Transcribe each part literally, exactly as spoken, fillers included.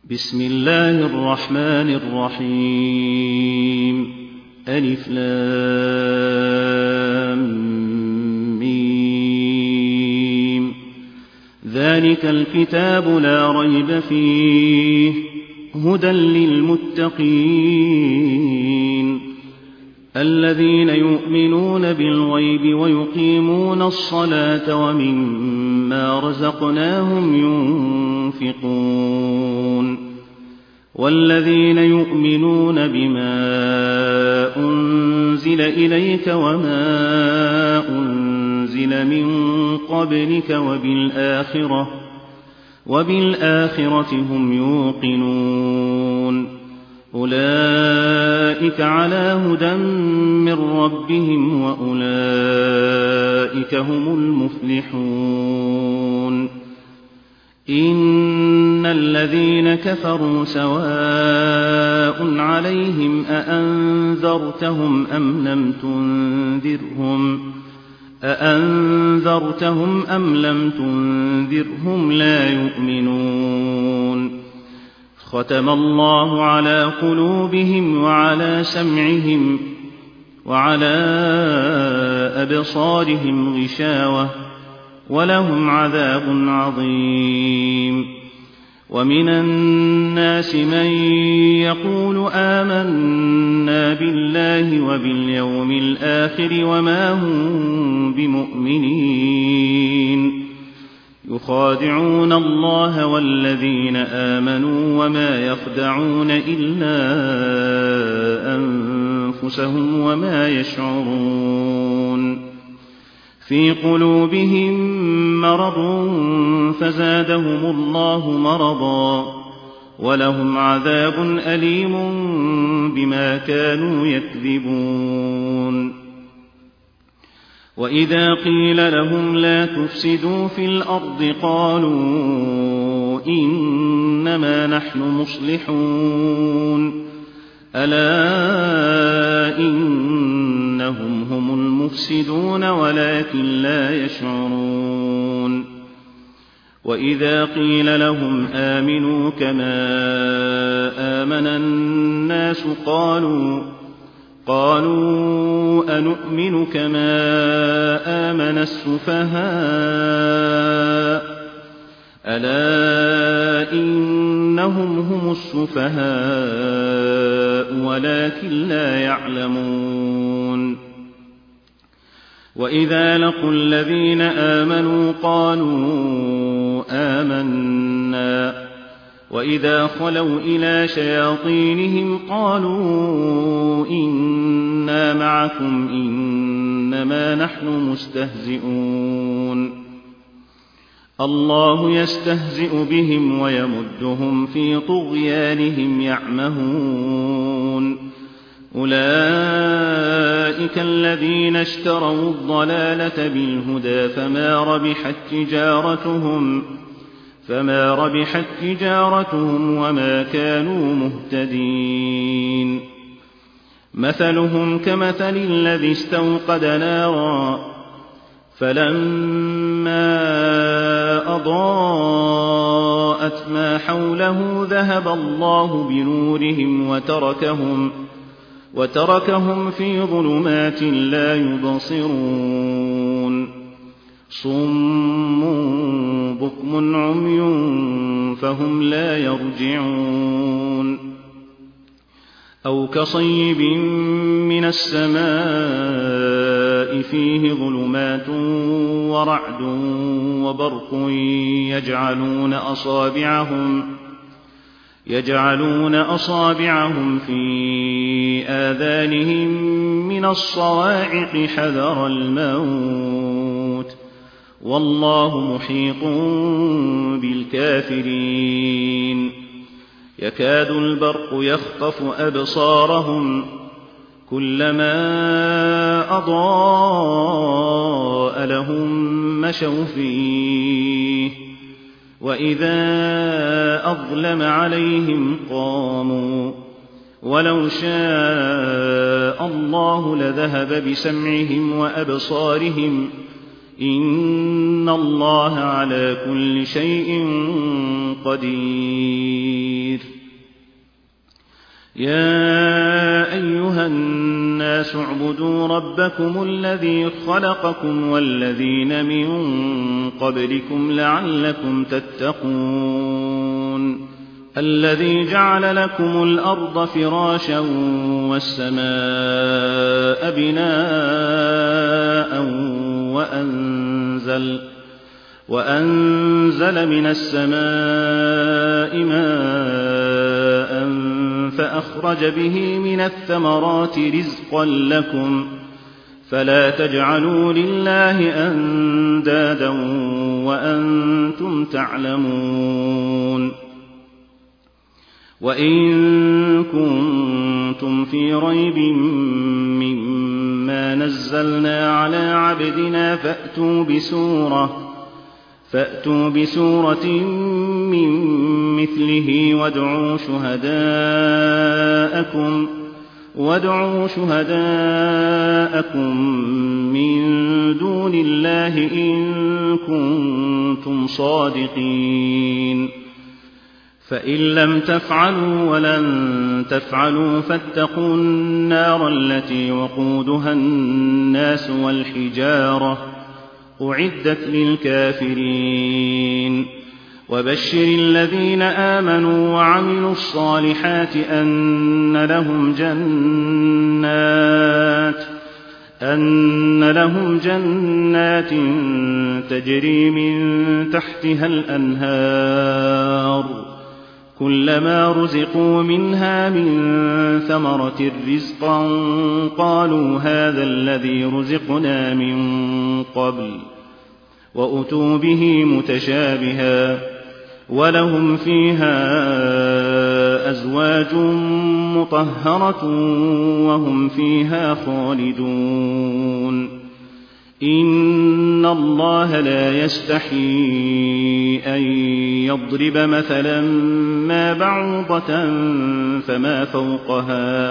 بسم الله الرحمن الرحيم. ألف لام ميم. ذلك الكتاب لا ريب فيه هدى للمتقين الذين يؤمنون بالغيب ويقيمون الصلاة ومما رزقناهم ينفقون والذين يؤمنون بما أنزل إليك وما أنزل من قبلك وبالآخرة وبالآخرة هم يوقنون أولئك على هدى من ربهم وأولئك هم المفلحون. إن الذين كفروا سواء عليهم أأنذرتهم أم لم تنذرهم أأنذرتهم أم لم تنذرهم لا يؤمنون. ختم الله على قلوبهم وعلى سمعهم وعلى أبصارهم غشاوة ولهم عذاب عظيم. ومن الناس من يقول آمنا بالله وباليوم الآخر وما هم بمؤمنين يخادعون الله والذين آمنوا وما يخدعون إلا أنفسهم وما يشعرون. في قلوبهم مرض فزادهم الله مرضا ولهم عذاب أليم بما كانوا يكذبون. وإذا قيل لهم لا تفسدوا في الأرض قالوا إنما نحن مصلحون ألا إنهم هم المفسدون ولكن لا يشعرون. وإذا قيل لهم آمنوا كما آمن الناس قالوا قالوا أنؤمن كما آمن السفهاء ألا إنهم هم السفهاء ولكن لا يعلمون. وإذا لقوا الذين آمنوا قالوا آمنا وإذا خلوا إلى شياطينهم قالوا إنا معكم إنما نحن مستهزئون. الله يستهزئ بهم ويمدهم في طغيانهم يعمهون. أولئك الذين اشتروا الضلالة بالهدى فما ربحت تجارتهم فما ربحت تجارتهم وما كانوا مهتدين. مثلهم كمثل الذي استوقد نارا فلما أضاءت ما حوله ذهب الله بنورهم وتركهم وتركهم في ظلمات لا يبصرون. صم بكم عمي فهم لا يرجعون. أو كصيب من السماء فيه ظلمات ورعد وبرق يجعلون أصابعهم يجعلون أصابعهم في آذانهم من الصواعق حذر الموت والله محيط بالكافرين. يكاد البرق يخطف أبصارهم كلما أضاء لهم مشوا فيه وإذا أظلم عليهم قاموا ولو شاء الله لذهب بسمعهم وأبصارهم إن الله على كل شيء قدير. يا أيها الناس اعبدوا ربكم الذي خلقكم والذين من قبلكم لعلكم تتقون الذي جعل لكم الأرض فراشا والسماء بناء وأنزل, وأنزل من السماء ماء فأخرج به من الثمرات رزقا لكم فلا تجعلوا لله أندادا وأنتم تعلمون وإن كنتم في ريب مما نزلنا على عبدنا فأتوا بسورة فأتوا بسورة من مثله وادعوا شهداءكم وادعوا شهداءكم من دون الله إن كنتم صادقين فإن لم تفعلوا ولن تفعلوا فاتقوا النار التي وقودها الناس والحجارة أعدت للكافرين وبشر الذين آمنوا وعملوا الصالحات أن لهم جنات أن لهم جنات تجري من تحتها الأنهار كلما رزقوا منها من ثمرة رزقا قالوا هذا الذي رزقنا من قبل وأتوا به متشابها ولهم فيها أزواج مطهرة وهم فيها خالدون إن الله لا يستحيي أن يضرب مثلا ما بعوضة فما فوقها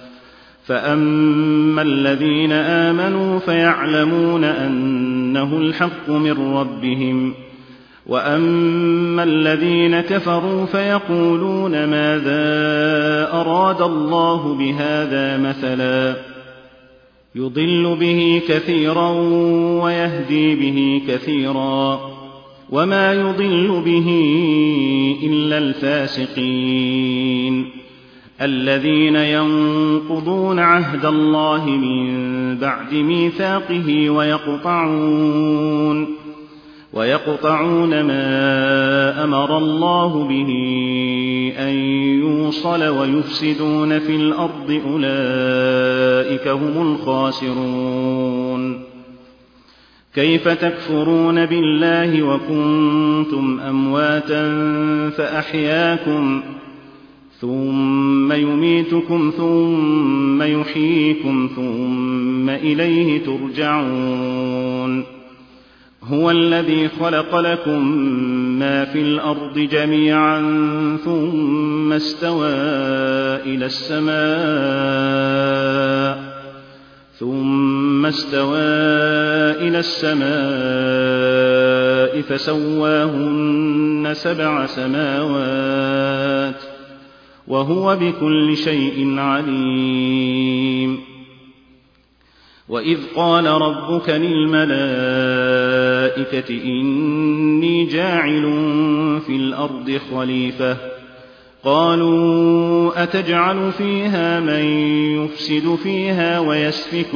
فأما الذين آمنوا فيعلمون أنه الحق من ربهم وأما الذين كفروا فيقولون ماذا أراد الله بهذا مثلا يضل به كثيرا ويهدي به كثيرا وما يضل به إلا الفاسقين الذين ينقضون عهد الله من بعد ميثاقه ويقطعون ويقطعون ما أمر الله به أن يوصل ويفسدون في الأرض أولئك هم الخاسرون كيف تكفرون بالله وكنتم أمواتا فأحياكم ثم يميتكم ثم يحييكم ثم إليه ترجعون هو الذي خلق لكم ما في الأرض جميعا ثم استوى إلى السماء ثم استوى إلى السماء فسواهن سبع سماوات وهو بكل شيء عليم وإذ قال ربك للملائكة إني جاعل في الأرض خليفة قالوا أتجعل فيها من يفسد فيها ويسفك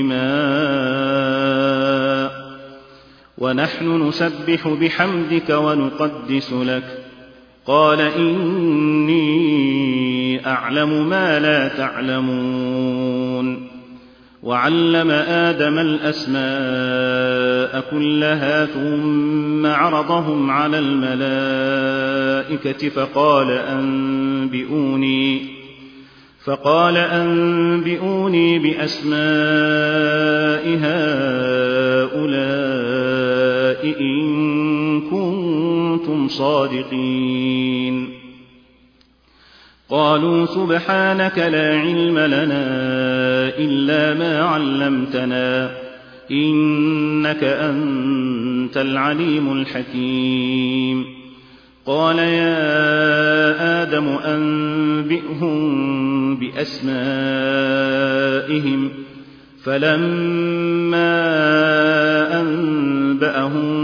الدماء ونحن نسبح بحمدك ونقدس لك قال إني أعلم ما لا تعلمون وعلم آدم الأسماء كلها ثم عرضهم على الملائكة فقال أنبئوني فقال أنبئوني بأسماء هؤلاء إن كنتم صادقين قالوا سبحانك لا علم لنا إلا ما علمتنا إنك أنت العليم الحكيم قال يا آدم أنبئهم بأسمائهم فلما أنبأهم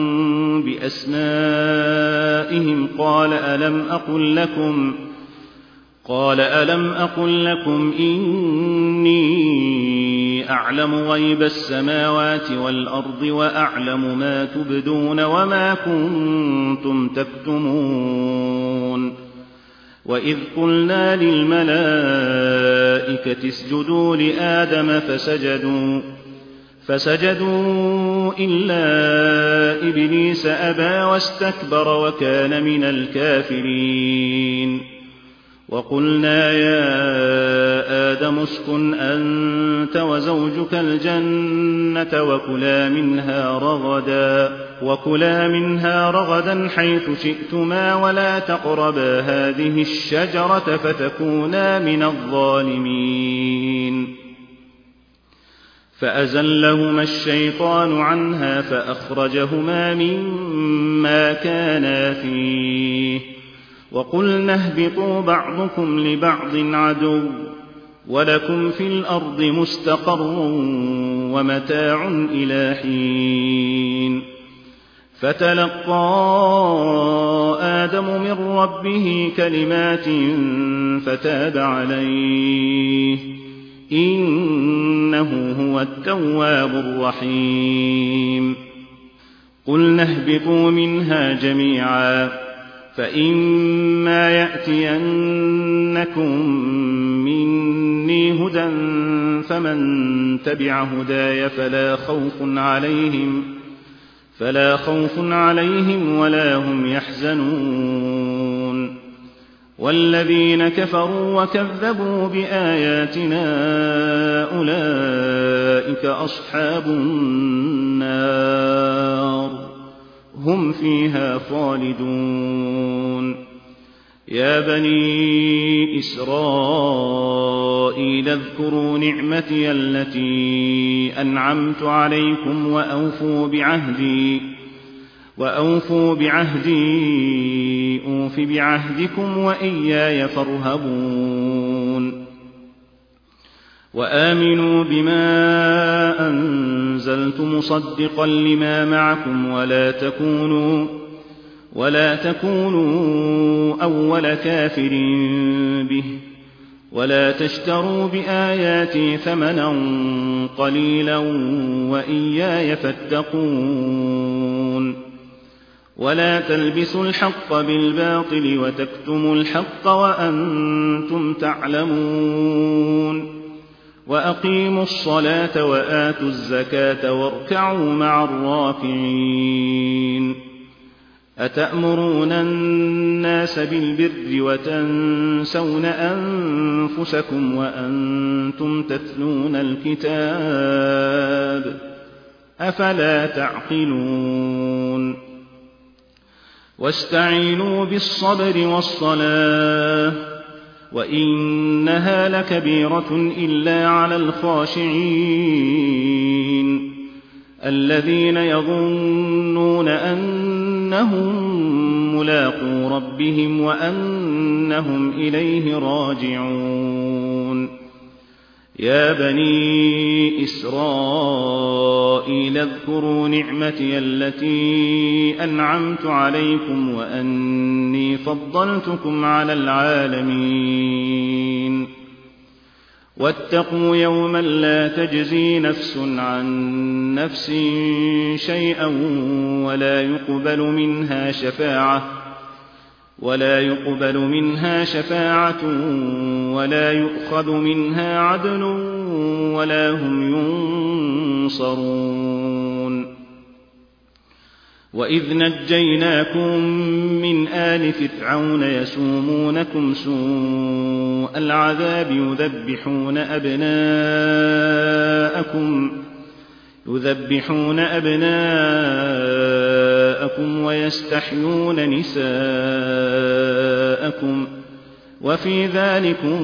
بأسمائهم قال ألم أقل لكم قال ألم أقل لكم إني أعلم غيب السماوات والأرض وأعلم ما تبدون وما كنتم تكتمون وإذ قلنا للملائكة اسجدوا لآدم فسجدوا فسجدوا إلا إبليس أبى واستكبر وكان من الكافرين وقلنا يا آدم اسكن أنت وزوجك الجنة وكلا منها رغدا وكلا منها رغدا حيث شئتما ولا تقربا هذه الشجرة فتكونا من الظالمين فأزلهما الشيطان عنها فأخرجهما مما كانا فيه وقلنا اهبطوا بعضكم لبعض عدو ولكم في الأرض مستقر ومتاع إلى حين فتلقى آدم من ربه كلمات فتاب عليه إنه هو التواب الرحيم قلنا اهبطوا منها جميعا فإما يأتينكم مني هدى فمن تبع هداي فلا خوف عليهم فلا خوف عليهم ولا هم يحزنون والذين كفروا وكذبوا بآياتنا أولئك أصحاب النار هم فيها خالدون يا بني إسرائيل اذكروا نعمتي التي أنعمت عليكم وأوفوا بعهدي وأوفوا بعهدي أوف بعهدكم وإياي فارهبون وآمنوا بما أنزلت مصدقا لما معكم ولا تكونوا ولا تكونوا أول كافر به ولا تشتروا بآياتي ثمنا قليلا وإياي فاتقون ولا تلبسوا الحق بالباطل وتكتموا الحق وأنتم تعلمون وأقيموا الصلاة وآتوا الزكاة واركعوا مع الراكعين أتأمرون الناس بالبر وتنسون أنفسكم وأنتم تتلون الكتاب أفلا تعقلون واستعينوا بالصبر والصلاة وإنها لكبيرة إلا على الخاشعين الذين يظنون أنهم ملاقو ربهم وأنهم إليه راجعون يا بني إسرائيل اذكروا نعمتي التي أنعمت عليكم وأني فضلتكم على العالمين واتقوا يوما لا تجزي نفس عن نفس شيئا ولا يقبل منها شفاعة ولا يقبل منها شفاعة ولا يؤخذ منها عدل ولا هم ينصرون وإذ نجيناكم من آل فرعون يسومونكم سوء العذاب يذبحون أبناءكم يذبحون أبناءكم ويستحيون نساءكم وفي ذلكم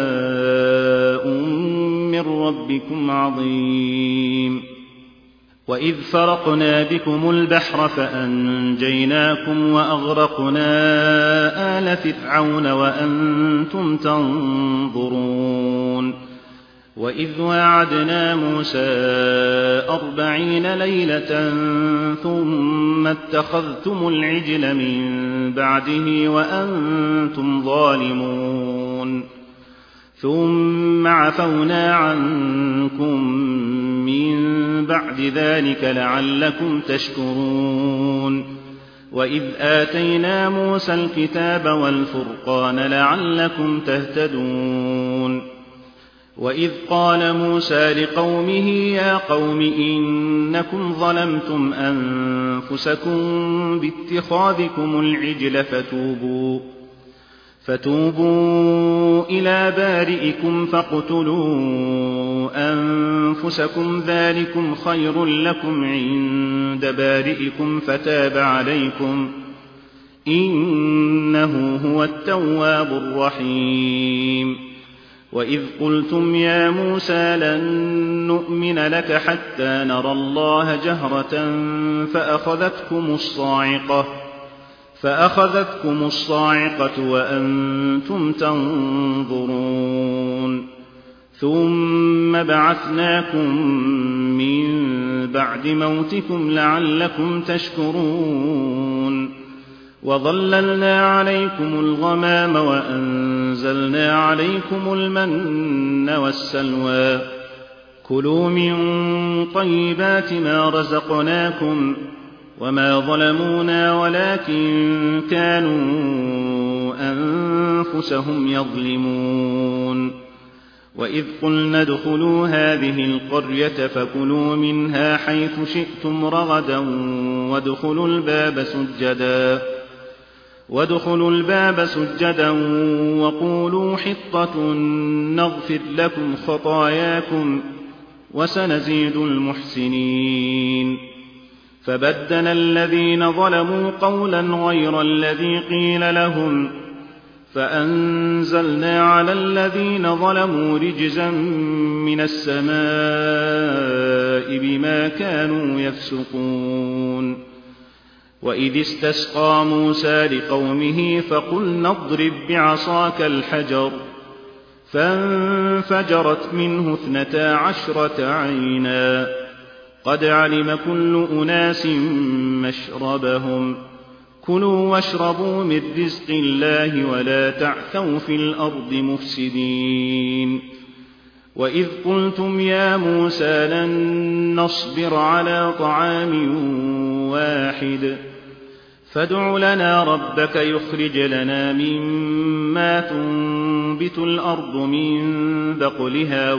بلاء من ربكم عظيم وإذ فرقنا بكم البحر فأنجيناكم وأغرقنا آل فرعون وأنتم تنظرون وإذ واعدنا موسى أربعين ليلة ثم اتخذتم العجل من بعده وأنتم ظالمون ثم عفونا عنكم من بعد ذلك لعلكم تشكرون وإذ آتينا موسى الكتاب والفرقان لعلكم تهتدون وإذ قال موسى لقومه يا قوم إنكم ظلمتم أنفسكم باتخاذكم العجل فتوبوا فتوبوا إلى بارئكم فاقتلوا أنفسكم ذلكم خير لكم عند بارئكم فتاب عليكم إنه هو التواب الرحيم وإذ قلتم يا موسى لن نؤمن لك حتى نرى الله جهرة فأخذتكم الصاعقة فأخذتكم الصاعقة وأنتم تنظرون ثم بعثناكم من بعد موتكم لعلكم تشكرون وظللنا عليكم الغمام وأنزلنا عليكم المن والسلوى كلوا من طيبات ما رزقناكم وما ظلمونا ولكن كانوا أنفسهم يظلمون وإذ قلنا ادخلوا هذه القرية فكلوا منها حيث شئتم رغدا وادخلوا الباب سجدا وادخلوا الباب سجدا وقولوا حطة نغفر لكم خطاياكم وسنزيد المحسنين فبدل الذين ظلموا قولا غير الذي قيل لهم فأنزلنا على الذين ظلموا رجزا من السماء بما كانوا يفسقون وإذ استسقى موسى لقومه فقلنا اضرب بعصاك الحجر فانفجرت منه اثنتا عشرة عينا قد علم كل أناس مشربهم كلوا واشربوا من رزق الله ولا تعثوا في الأرض مفسدين وإذ قلتم يا موسى لن نصبر على طعام واحد فادع لنا ربك يخرج لنا مما تنبت الأرض من بقلها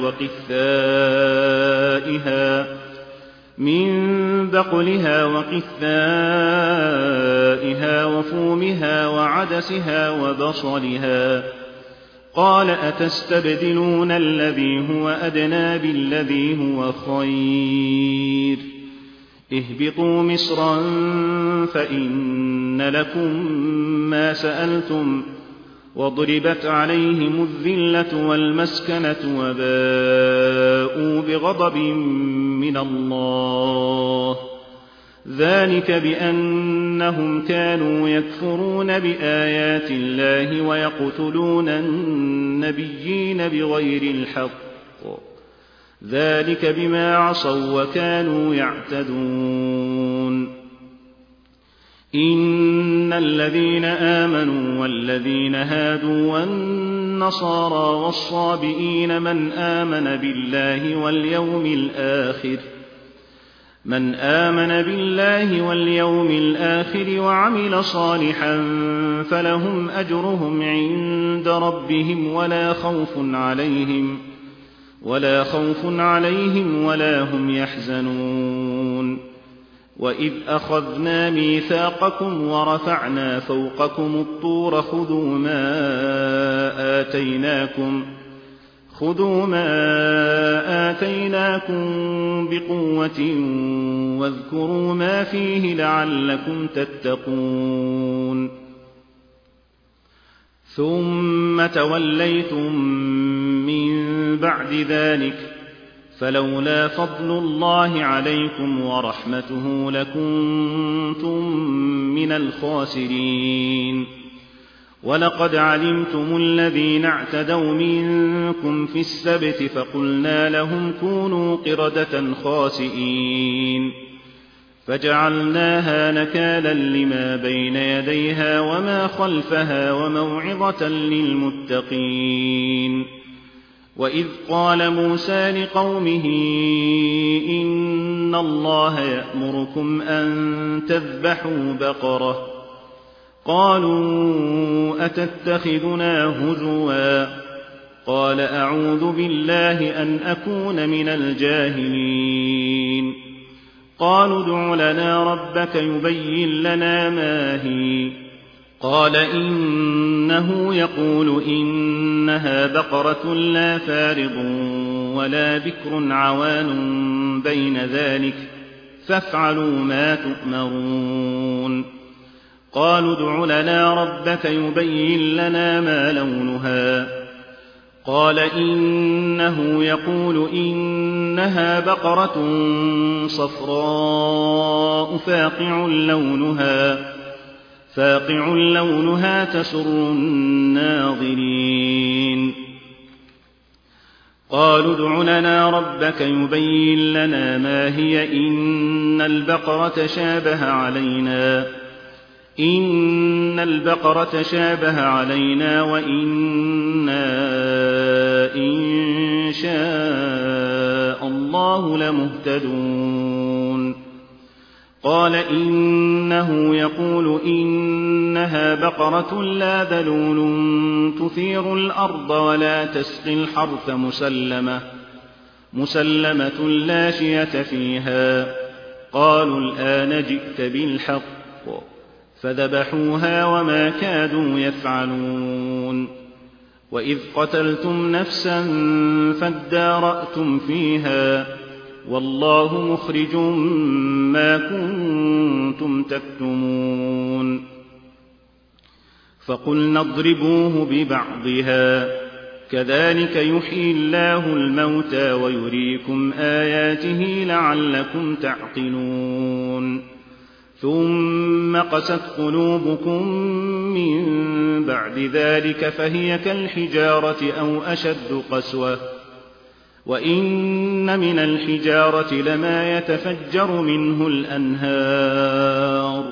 وقثائها من بقلها وقثائها وفومها وعدسها وبصلها قال أتستبدلون الذي هو أدنى بالذي هو خير اهبطوا مصرا فإن لكم ما سألتم وضربت عليهم الذلة والمسكنة وباءوا بغضب من الله ذلك بأنهم كانوا يكفرون بآيات الله ويقتلون النبيين بغير الحق ذلك بما عصوا وكانوا يعتدون إن الذين آمنوا والذين هادوا والنصارى والصابئين من آمن بالله واليوم الآخر من آمن بالله واليوم الآخر وعمل صالحا فلهم أجرهم عند ربهم ولا خوف عليهم ولا خوف عليهم ولا هم يحزنون وإذ أخذنا ميثاقكم ورفعنا فوقكم الطور خذوا ما آتيناكم خذوا ما آتيناكم بقوة واذكروا ما فيه لعلكم تتقون ثم توليتم من بعد ذلك فلولا فضل الله عليكم ورحمته لكنتم من الخاسرين. ولقد علمتم الذين اعتدوا منكم في السبت فقلنا لهم كونوا قردة خاسئين فجعلناها نكالا لما بين يديها وما خلفها وموعظة للمتقين. وإذ قال موسى لقومه إن الله يأمركم أن تذبحوا بقرة قالوا أتتخذنا هزوا قال أعوذ بالله أن أكون من الجاهلين. قالوا ادع لنا ربك يبين لنا ما هي قال إنه يقول إنها بقرة لا فارض ولا بكر عوان بين ذلك فافعلوا ما تؤمرون. قالوا ادع لنا ربك يبين لنا ما لونها قال إنه يقول إنها بقرة صفراء فاقع لونها فاقع لونها تسر الناظرين. قالوا ادع لنا ربك يبين لنا ما هي إن البقرة شابه علينا إن البقرة شابه علينا وإنا إن شاء الله لمهتدون. قال إنه يقول إنها بقرة لا ذلول تثير الأرض ولا تسقي الحرث مسلمة مسلمة لا شية فيها. قالوا الآن جئت بالحق فذبحوها وما كادوا يفعلون. وإذ قتلتم نفسا فادارأتم فيها والله مخرج ما كنتم تكتمون. فقلنا اضربوه ببعضها كذلك يحيي الله الموتى ويريكم آياته لعلكم تعقلون. ثم قست قلوبكم من بعد ذلك فهي كالحجارة أو أشد قسوة وإن من الحجارة لما يتفجر منه الأنهار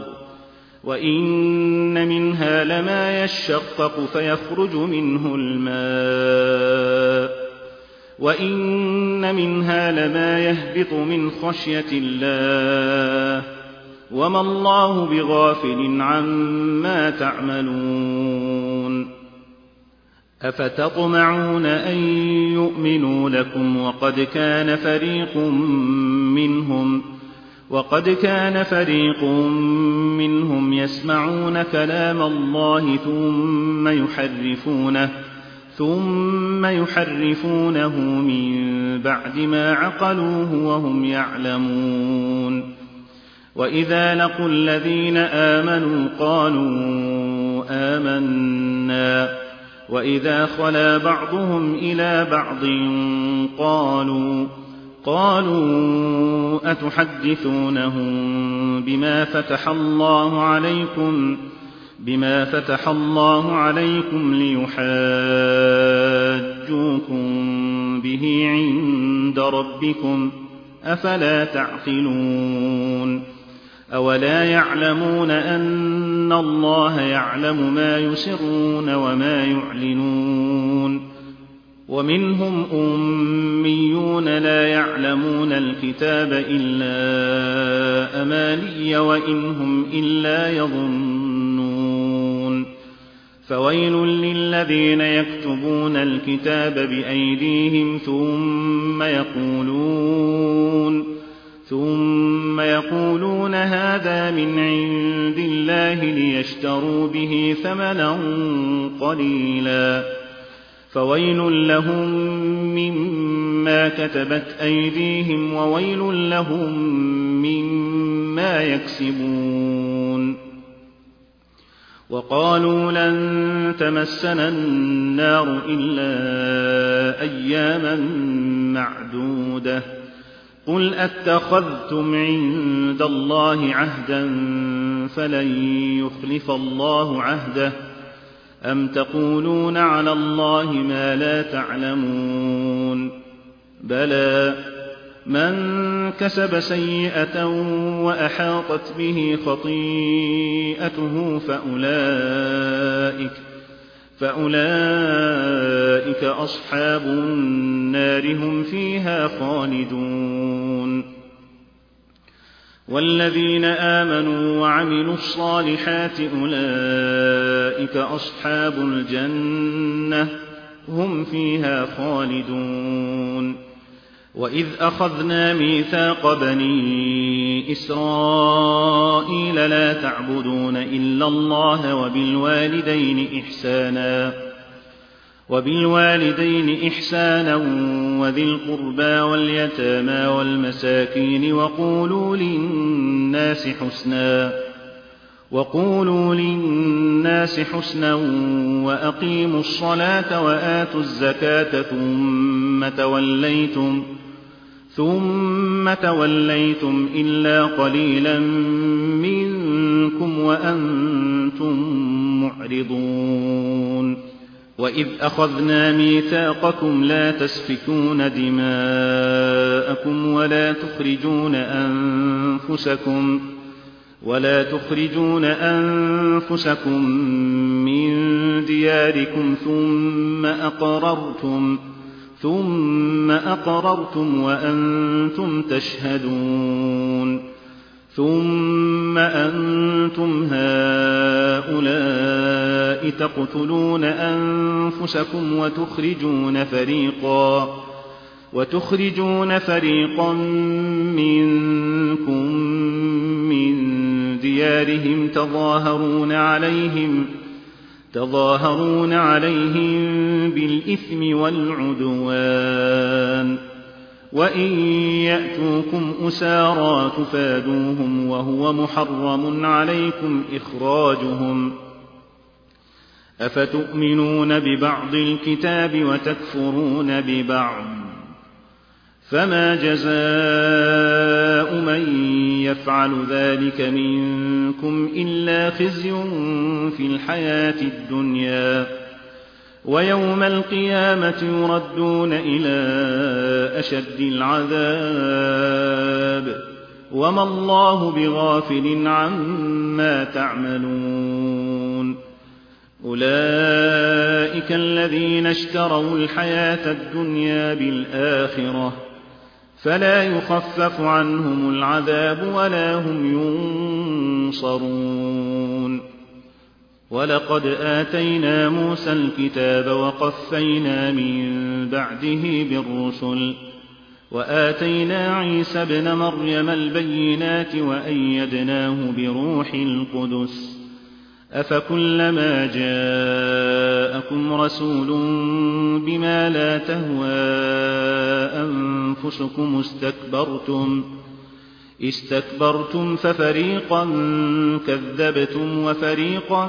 وإن منها لما يشقق فيخرج منه الماء وإن منها لما يهبط من خشية الله وما الله بغافل عما تعملون. أفتطمعون أن يؤمنوا لكم وقد كان فريق منهم وقد كان فريق منهم يسمعون كلام الله ثم يحرفونه ثم يحرفونه من بعد ما عقلوه وهم يعلمون. وإذا لقوا الذين آمنوا قالوا آمنا وإذا خلا بعضهم إلى بعض قالوا قالوا أتحدثونهم بما فتح الله عليكم بما فتح الله عليكم ليحاجوكم به عند ربكم أفلا تعقلون. أولا يعلمون أن الله يعلم ما يسرون وما يعلنون. ومنهم أميون لا يعلمون الكتاب إلا أماني وإن هم إلا يظنون. فويل للذين يكتبون الكتاب بأيديهم ثم يقولون ثم يقولون هذا من عند الله ليشتروا به ثمنا قليلا فويل لهم مما كتبت أيديهم وويل لهم مما يكسبون. وقالوا لن تمسنا النار إلا أياما معدودة قل أتخذتم عند الله عهدا فلن يخلف الله عهده أم تقولون على الله ما لا تعلمون بلى من كسب سيئة وأحاطت به خطيئته فأولئك, فأولئك أصحاب النار هم فيها خالدون والذين آمنوا وعملوا الصالحات أولئك أصحاب الجنة هم فيها خالدون وإذ أخذنا ميثاق بني إسرائيل لا تعبدون إلا الله وبالوالدين إحسانا وبالوالدين إحسانا وذي القربى واليتامى والمساكين وقولوا للناس حسنا وقولوا للناس حسنا وأقيموا الصلاة وآتوا الزكاة ثم توليتم ثم توليتم إلا قليلا منكم وأنتم معرضون وإذ أخذنا ميثاقكم لا تسفكون دماءكم ولا تخرجون أنفسكم ولا تخرجون أنفسكم من دياركم ثم أقررتم ثم أقررتم وأنتم تشهدون ثم أنتم هؤلاء تقتلون أنفسكم وتخرجون فريقا وتخرجون فريقا منكم من ديارهم تظاهرون عليهم تظاهرون عليهم بالإثم والعدوان وإن يأتوكم أسارى تفادوهم وهو محرم عليكم إخراجهم أفتؤمنون ببعض الكتاب وتكفرون ببعض فما جزاء من يفعل ذلك منكم إلا خزي في الحياة الدنيا ويوم القيامة يردون إلى أشد العذاب وما الله بغافل عما تعملون أولئك الذين اشتروا الحياة الدنيا بالآخرة فلا يخفف عنهم العذاب ولا هم ينصرون ولقد آتينا موسى الكتاب وقفينا من بعده بالرسل وآتينا عيسى ابن مريم البينات وأيدناه بروح القدس أفكلما جاءكم رسول بما لا تهوى أنفسكم استكبرتم استكبرتم ففريقا كذبتم وفريقا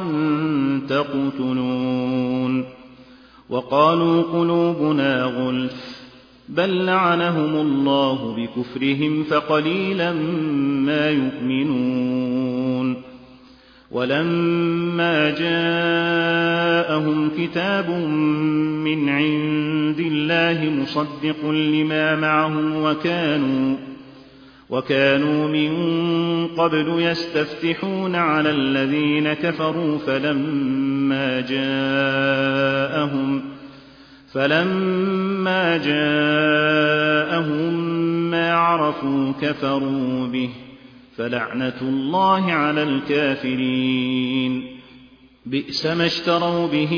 تقتلون وقالوا قلوبنا غلف بل لعنهم الله بكفرهم فقليلا ما يؤمنون ولما جاءهم كتاب من عند الله مصدق لما معهم وكانوا وكانوا من قبل يستفتحون على الذين كفروا فلما جاءهم فلما جاءهم ما عرفوا كفروا به فلعنة الله على الكافرين بئس ما اشتروا به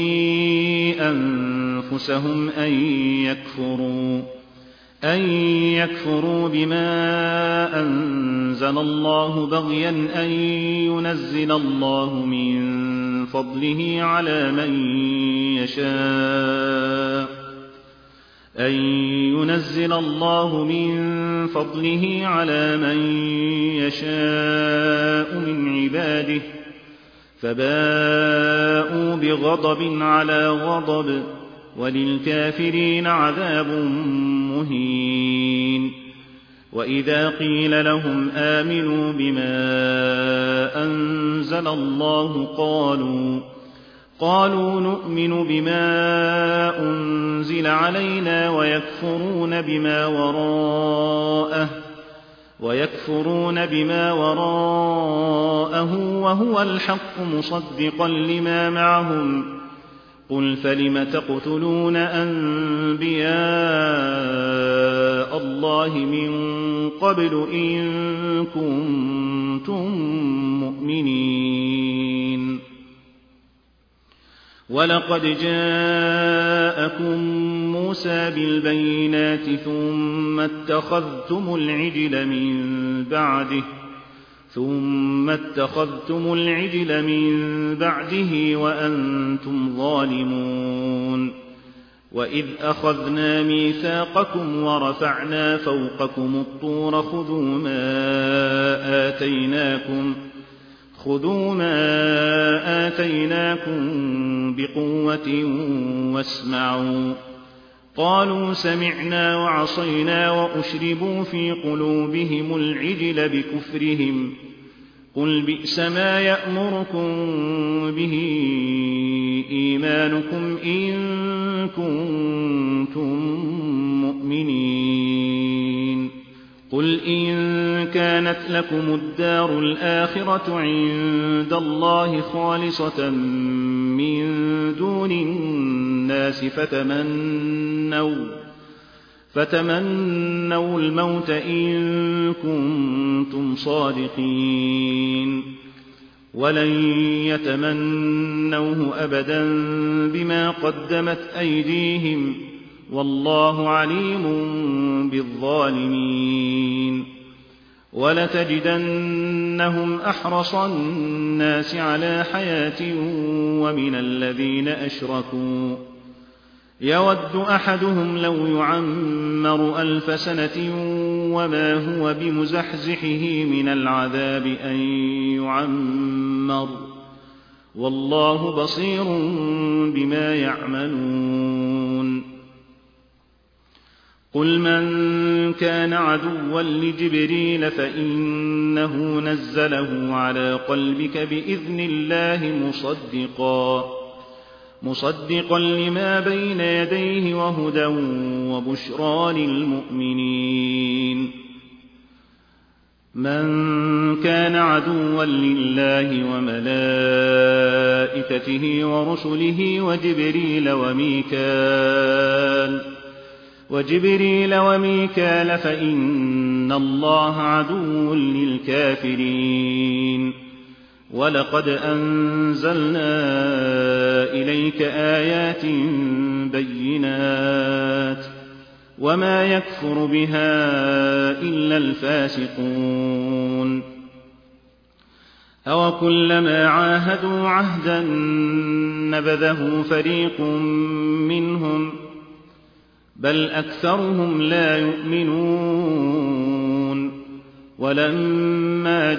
أنفسهم أن يكفروا أن يكفروا بما أنزل الله بغيا أن ينزل الله من فضله على من يشاء أن ينزل الله من فضله على من يشاء من عباده فباءوا بغضب على غضب وللكافرين عذاب مهين. وإذا قيل لهم آمنوا بما أنزل الله قالوا قالوا نؤمن بما أنزل علينا ويكفرون بما وراءه ويكفرون بما وراءه وهو الحق مصدقا لما معهم. قل فلم تقتلون أنبياء الله من قبل إن كنتم مؤمنين. ولقد جاءكم موسى بالبينات ثم اتخذتم العجل من بعده ثم اتخذتم العجل من بعده وأنتم ظالمون. وإذ أخذنا ميثاقكم ورفعنا فوقكم الطور خذوا ما آتيناكم خذوا ما آتيناكم بقوة واسمعوا. قالوا سمعنا وعصينا وأشربوا في قلوبهم العجل بكفرهم. قل بئس ما يأمركم به إيمانكم إن كنتم مؤمنين. قل إن كانت لكم الدار الآخرة عند الله خالصة من دون الناس فتمنوا, فتمنوا الموت إن كنتم صادقين. ولن يتمنوه أبدا بما قدمت أيديهم والله عليم بالظالمين. ولتجدنهم أحرص الناس على حياة ومن الذين أشركوا يود أحدهم لو يعمر ألف سنة وما هو بمزحزحه من العذاب أن يعمر والله بصير بما يعملون. قل من كان عدوا لجبريل فإنه نزله على قلبك بإذن الله مصدقا مصدقا لما بين يديه وهدى وبشرى للمؤمنين. من كان عدوا لله وملائكته ورسله وجبريل وميكال وجبريل وميكال فإن الله عدو للكافرين. ولقد أنزلنا إليك آيات بينات وما يكفر بها إلا الفاسقون. أوكلما عاهدوا عهدا نبذه فريق منهم بل أكثرهم لا يؤمنون. ولما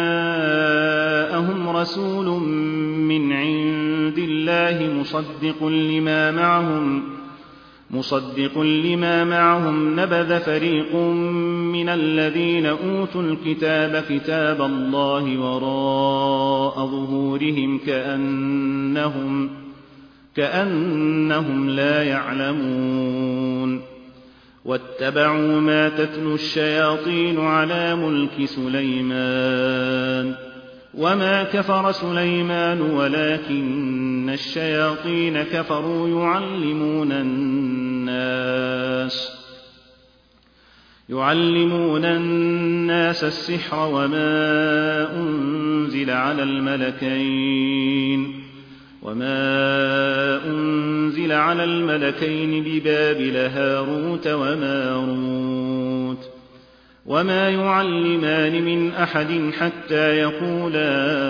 جاءهم رسول من عند الله مصدق لما معهم مصدق لما معهم نبذ فريق من الذين أوتوا الكتاب كتاب الله وراء ظهورهم كأنهم كأنهم لا يعلمون. واتبعوا ما تتلو الشياطين على ملك سليمان وما كفر سليمان ولكن الشياطين كفروا يعلمون الناس يعلمون الناس السحر وما أنزل على الملكين وما أنزل على الملكين ببابل هاروت وماروت وما يعلمان من أحد حتى يقولا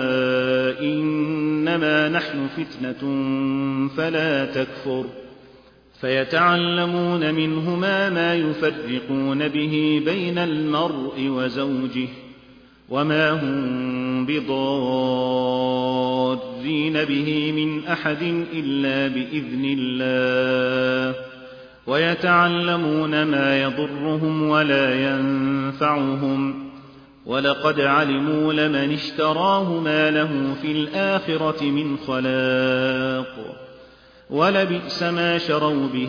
إنما نحن فتنة فلا تكفر فيتعلمون منهما ما يفرقون به بين المرء وزوجه وما هم بضارين مستخلفين به من أحد إلا بإذن الله ويتعلمون ما يضرهم ولا ينفعهم ولقد علموا لمن اشتراه ما له في الآخرة من خلاق ولبئس ما شروا به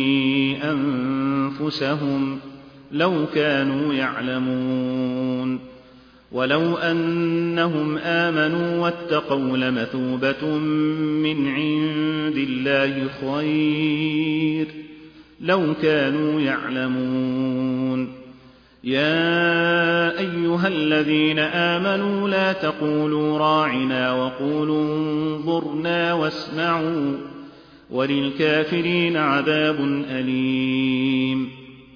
أنفسهم لو كانوا يعلمون ولو أنهم آمنوا واتقوا لمثوبة من عند الله خير لو كانوا يعلمون يا أيها الذين آمنوا لا تقولوا راعنا وقولوا انظرنا واسمعوا وللكافرين عذاب أليم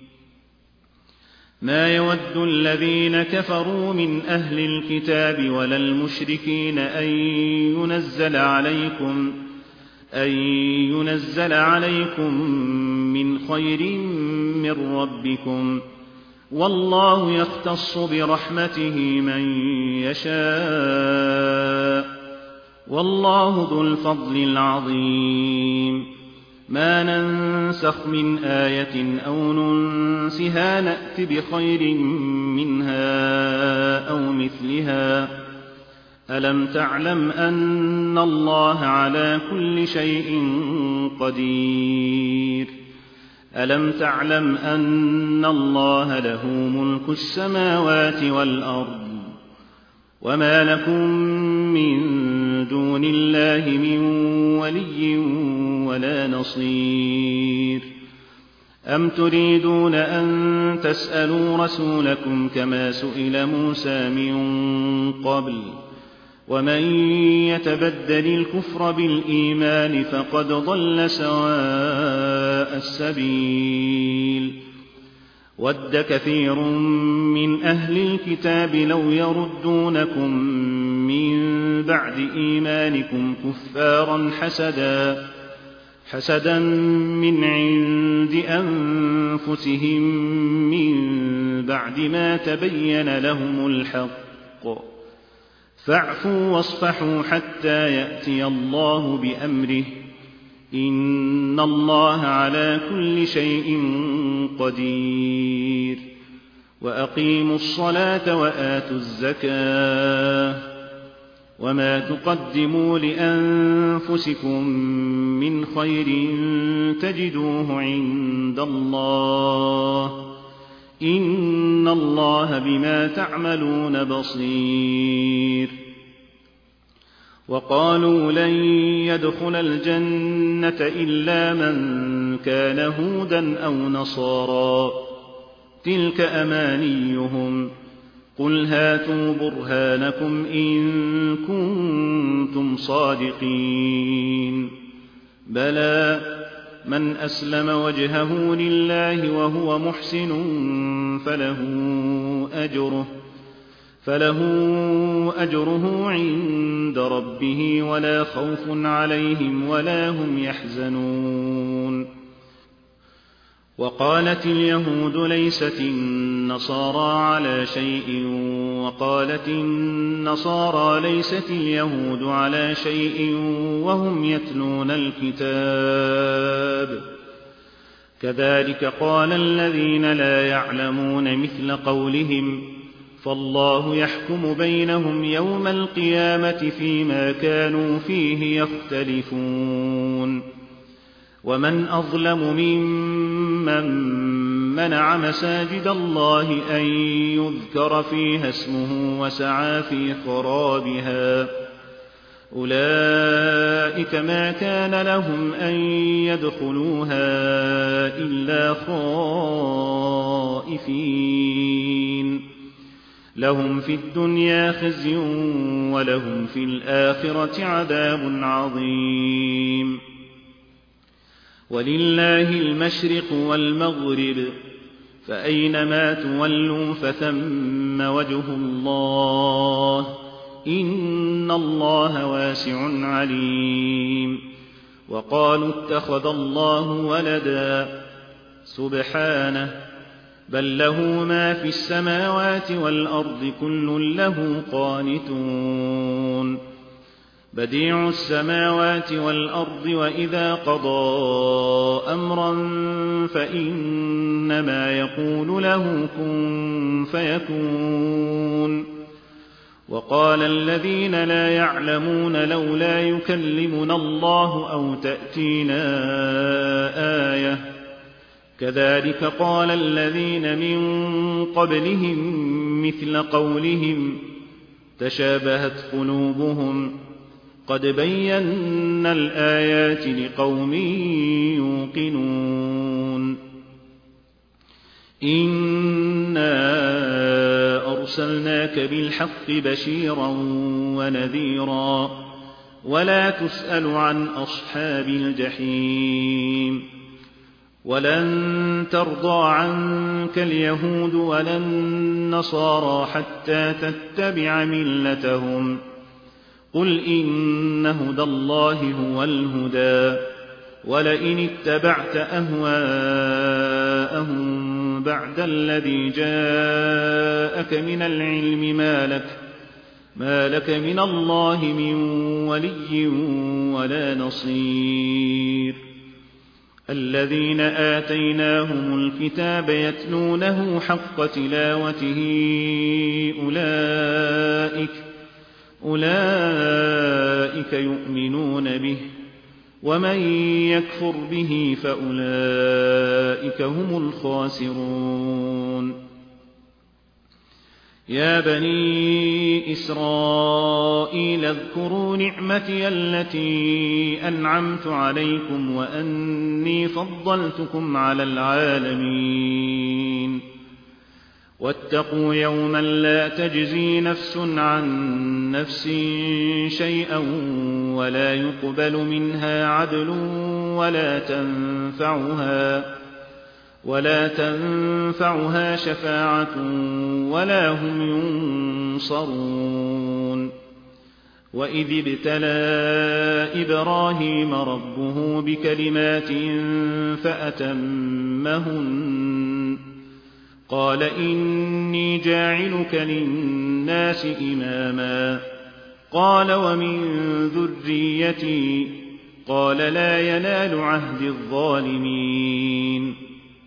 ما يود الذين كفروا من أهل الكتاب ولا المشركين أن ينزل عليكم أن ينزل عليكم من خير من ربكم والله يختص برحمته من يشاء والله ذو الفضل العظيم ما ننسخ من آية أو ننسها نأت بخير منها أو مثلها ألم تعلم أن الله على كل شيء قدير ألم تعلم أن الله له ملك السماوات والأرض وما لكم من دون الله من ولي ولا نصير أم تريدون أن تسألوا رسولكم كما سئل موسى من قبل ومن يتبدل الكفر بالإيمان فقد ضل سواء السبيل ود كثير من أهل الكتاب لو يردونكم من بعد إيمانكم كفارا حسدا حسدا من عند أنفسهم من بعد ما تبين لهم الحق فاعفوا واصفحوا حتى يأتي الله بأمره إن الله على كل شيء قدير وأقيموا الصلاة وآتوا الزكاة وما تقدموا لأنفسكم من خير تجدوه عند الله إن الله بما تعملون بصير وقالوا لن يدخل الجنة إلا من كان هودا أو نصارى تلك أمانيهم قل هاتوا برهانكم إن كنتم صادقين بلى من أسلم وجهه لله وهو محسن فله أجره فله أجره عند ربه ولا خوف عليهم ولا هم يحزنون وقالت اليهود ليست النصارى على شيء وقالت النصارى ليست اليهود على شيء وهم يتلون الكتاب كذلك قال الذين لا يعلمون مثل قولهم فالله يحكم بينهم يوم القيامة فيما كانوا فيه يختلفون ومن أظلم ممن منع مساجد الله أن يذكر فيها اسمه وسعى في خرابها أولئك ما كان لهم أن يدخلوها إلا خائفين لهم في الدنيا خزي ولهم في الآخرة عذاب عظيم ولله المشرق والمغرب فأينما تولوا فثم وجه الله إن الله واسع عليم وقالوا اتخذ الله ولدا سبحانه بل له ما في السماوات والأرض كل له قانتون بديع السماوات والأرض وإذا قضى أمرا فإنما يقول له كن فيكون. وقال الذين لا يعلمون لولا يكلمنا الله أو تأتينا آية كذلك قال الذين من قبلهم مثل قولهم تشابهت قلوبهم قد بينا الآيات لقوم يوقنون. إنا أرسلناك بالحق بشيرا ونذيرا ولا تسأل عن أصحاب الجحيم. ولن ترضى عنك اليهود ولا النصارى حتى تتبع ملتهم قل إن هدى الله هو الهدى ولئن اتبعت أهواءهم بعد الذي جاءك من العلم ما لك, ما لك من الله من ولي ولا نصير. الذين آتيناهم الكتاب يتلونه حق تلاوته أولئك, أولئك يؤمنون به ومن يكفر به فأولئك هم الخاسرون. يا بني إسرائيل اذكروا نعمتي التي أنعمت عليكم وأني فضلتكم على العالمين. واتقوا يوما لا تجزي نفس عن نفس شيئا ولا يقبل منها عدل ولا تنفعها, ولا تنفعها شفاعة ولا هم ينصرون. وإذ ابتلى إبراهيم ربه بكلمات فأتمهن قال إني جاعلك للناس إماما قال ومن ذريتي قال لا ينال عهد الظالمين.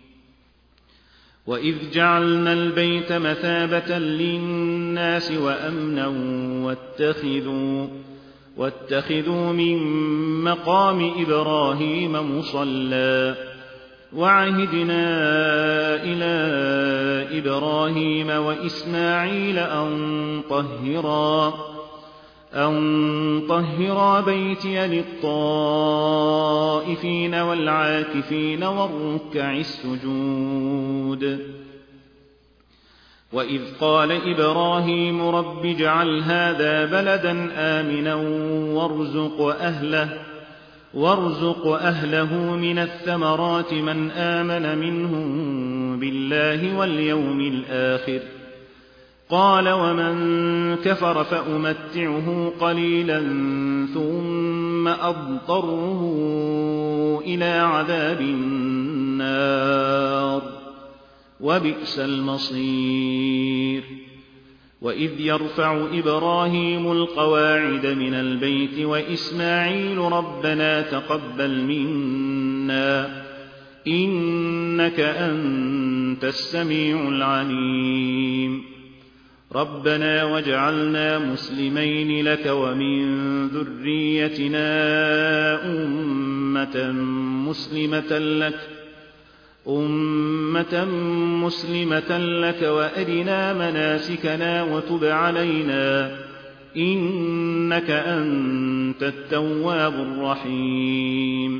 وإذ جعلنا البيت مثابة للناس وأمنا واتخذوا, واتخذوا من مقام إبراهيم مصلى وعهدنا إلى إبراهيم وإسماعيل أن طهرا, أن طهرا بيتي للطائفين والعاكفين والركع السجود. وإذ قال إبراهيم رب اجعل هذا بلدا آمنا وارزق أهله, وارزق أهله من الثمرات من آمن منهم بالله واليوم الآخر قال ومن كفر فأمتعه قليلا ثم أضطره إلى عذاب النار وبئس المصير. وإذ يرفع إبراهيم القواعد من البيت وإسماعيل ربنا تقبل منا إنك أنت السميع العليم. ربنا واجعلنا مسلمين لك ومن ذريتنا أمة مسلمة لك أمة مسلمة لك وأرنا مناسكنا وتب علينا إنك أنت التواب الرحيم.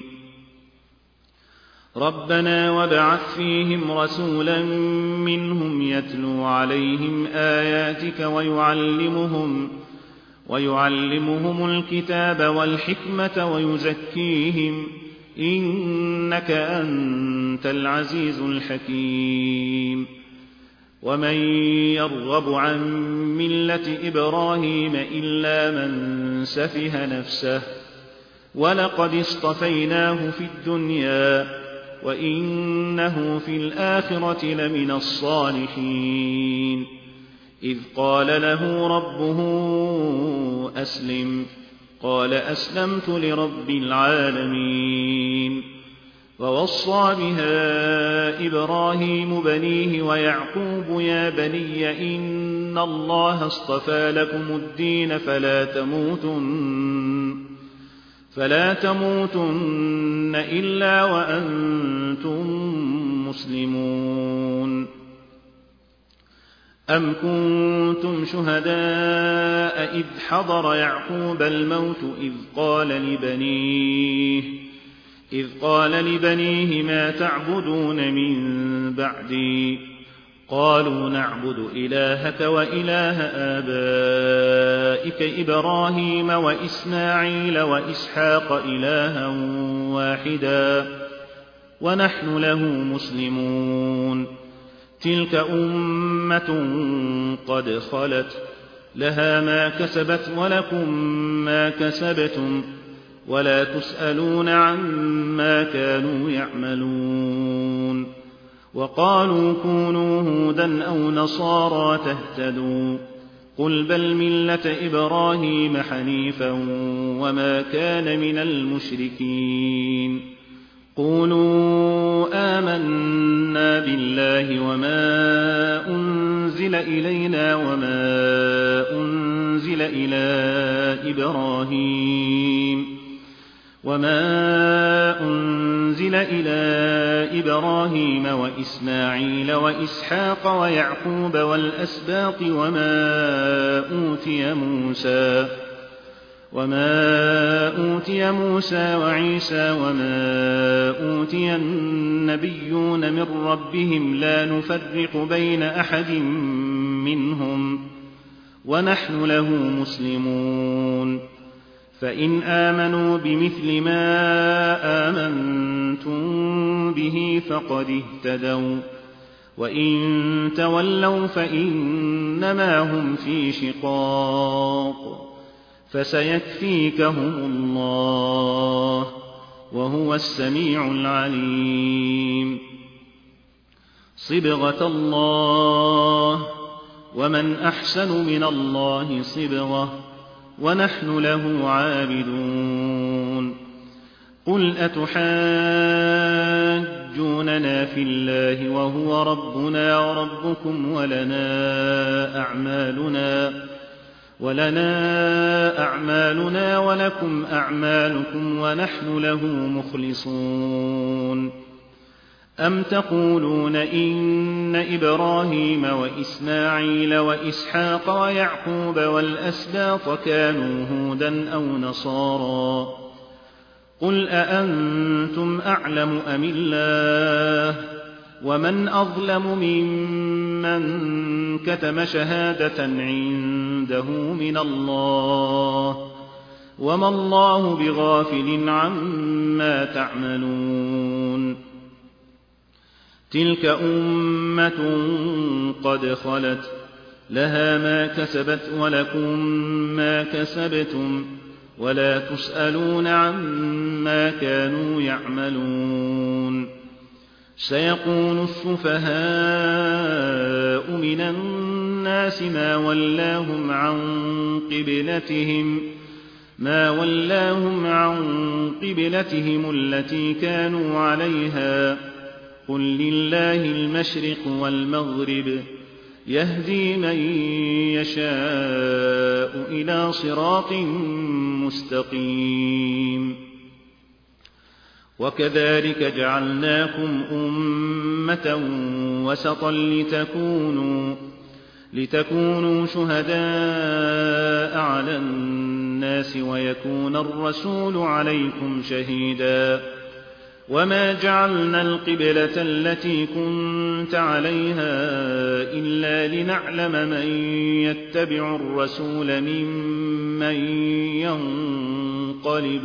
ربنا وابعث فيهم رسولا منهم يتلو عليهم آياتك ويعلمهم, ويعلمهم الكتاب والحكمة ويزكيهم إنك أنت العزيز الحكيم. ومن يرغب عن ملة إبراهيم إلا من سفه نفسه ولقد اصطفيناه في الدنيا وإنه في الآخرة لمن الصالحين. إذ قال له ربه أسلم قال أسلمت لرب العالمين. ووصى بها إبراهيم بنيه ويعقوب يا بني إن الله اصطفى لكم الدين فلا تموتن فلا تموتن إلا وأنتم مسلمون. أم كنتم شهداء إذ حضر يعقوب الموت إذ قال لبنيه إذ قال لبنيه ما تعبدون من بعدي قالوا نعبد إلهك وإله آبائك إبراهيم وإسماعيل وإسحاق إلها واحدا ونحن له مسلمون. تلك أمة قد خلت لها ما كسبت ولكم ما كسبتم ولا تسألون عما كانوا يعملون. وقالوا كونوا هودا أو نصارى تهتدوا قل بل ملة إبراهيم حنيفا وما كان من المشركين. قولوا آمنا بالله وما أنزل إلينا وما أنزل إلى إبراهيم وما أنزل إلى إبراهيم وإسماعيل وإسحاق ويعقوب والأسباط وما أوتي موسى وما أوتي موسى وعيسى وما أوتي النبيون من ربهم لا نفرق بين أحد منهم ونحن له مسلمون. فإن آمنوا بمثل ما آمنتم به فقد اهتدوا وإن تولوا فإنما هم في شقاق فسيكفيكهم الله وهو السميع العليم. صبغة الله ومن أحسن من الله صبغة ونحن له عابدون. قل أتحاجوننا في الله وهو ربنا وربكم ولنا أعمالنا ولنا أعمالنا ولكم أعمالكم ونحن له مخلصون. أم تقولون إن إبراهيم وإسماعيل وإسحاق ويعقوب والأسباط كانوا هودا أو نصارى قل أأنتم أعلم أم الله ومن أظلم ممن كتم شهادة عنده من الله وما الله بغافل عما تعملون. تلك أمة قد خلت لها ما كسبت ولكم ما كسبتم ولا تسألون عما كانوا يعملون. سيقول السفهاء من الناس ما ولاهم عن قبلتهم ما ولاهم عن قبلتهم التي كانوا عليها قل لله المشرق والمغرب يهدي من يشاء إلى صراط مستقيم. وكذلك جعلناكم أمة وسطا لتكونوا لتكونوا شهداء على الناس ويكون الرسول عليكم شهيدا. وما جعلنا القبلة التي كنت عليها إلا لنعلم من يتبع الرسول ممن ينقلب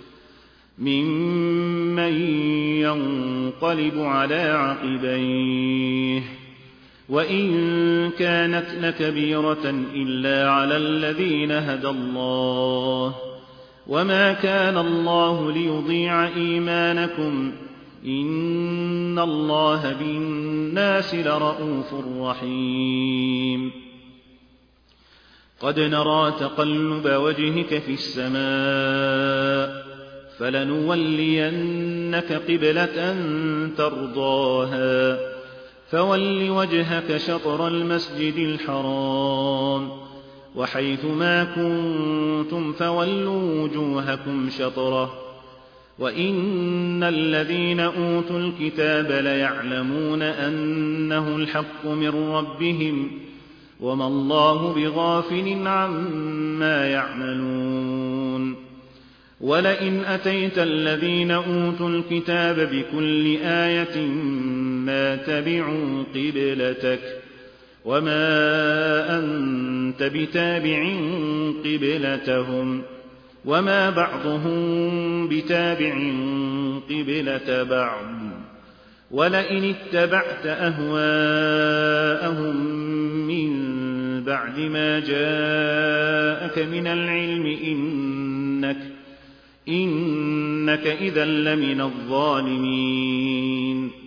ممن ينقلب على عقبيه وإن كانت لكبيرة إلا على الذين هدى الله وما كان الله ليضيع إيمانكم إن الله بالناس لرءوف رحيم. قد نرى تقلب وجهك في السماء فلنولينك قبلة ترضاها فول وجهك شطر المسجد الحرام وحيث ما كنتم فولوا وجوهكم شطره وإن الذين أوتوا الكتاب ليعلمون أنه الحق من ربهم وما الله بغافل عما يعملون ولئن أتيت الذين أوتوا الكتاب بكل آية ما تبعوا قبلتك وما أنت بتابع قبلتهم وما بعضهم بتابع قبلة بعض ولئن اتبعت أهواءهم من بعد ما جاءك من العلم إنك, إنك إذا لمن الظالمين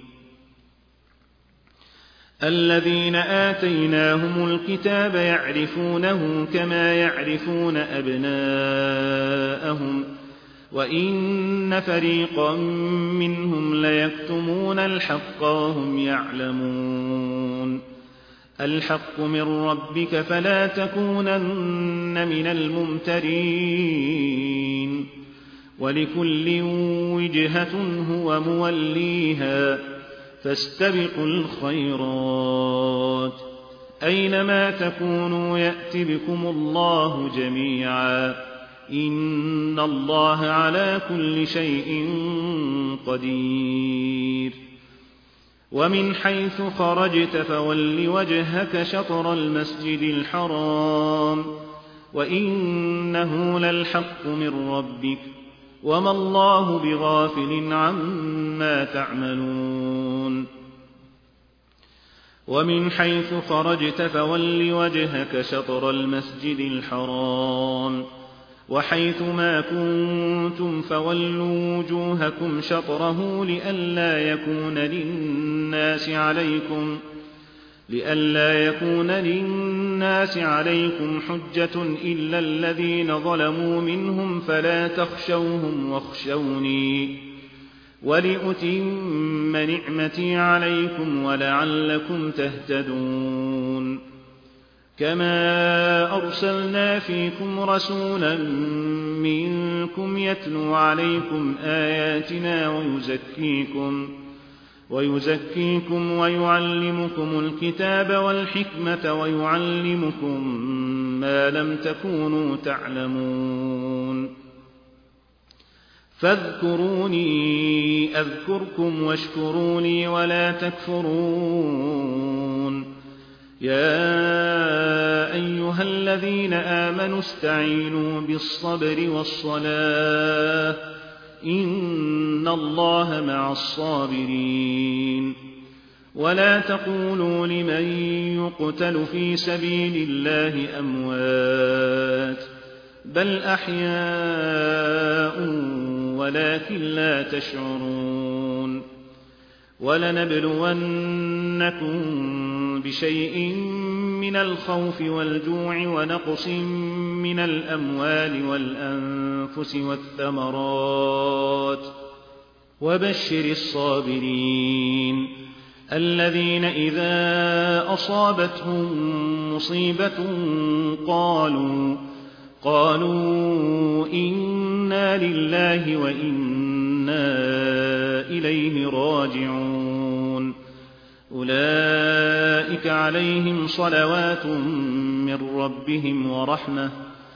الذين آتيناهم الكتاب يعرفونه كما يعرفون أبناءهم وإن فريقا منهم ليكتمون الحق وهم يعلمون الحق من ربك فلا تكونن من الممترين ولكل وجهة هو موليها فاستبقوا الخيرات أينما تكونوا يأت بكم الله جميعا إن الله على كل شيء قدير ومن حيث خرجت فول وجهك شطر المسجد الحرام وإنه للحق من ربك وما الله بغافل عما تعملون ومن حيث خرجت فول وجهك شطر المسجد الحرام وحيث ما كنتم فولوا وجوهكم شطره لئلا يكون للناس عليكم لئلا يكون للناس عليكم حجة إلا الذين ظلموا منهم فلا تخشوهم واخشوني ولأتم نعمتي عليكم ولعلكم تهتدون كما أرسلنا فيكم رسولا منكم يتلو عليكم آياتنا ويزكيكم ويزكيكم ويعلمكم الكتاب والحكمة ويعلمكم ما لم تكونوا تعلمون فاذكروني أذكركم واشكروا لي ولا تكفرون يا أيها الذين آمنوا استعينوا بالصبر والصلاة إن الله مع الصابرين ولا تقولوا لمن يقتل في سبيل الله أموات بل أحياء ولكن لا تشعرون ولنبلونكم بشيء من الخوف والجوع ونقص من الأموال والأنفس والثمرات وبشر الصابرين الذين إذا أصابتهم مصيبة قالوا قالوا إنا لله وإنا إليه راجعون أولئك عليهم صلوات من ربهم ورحمة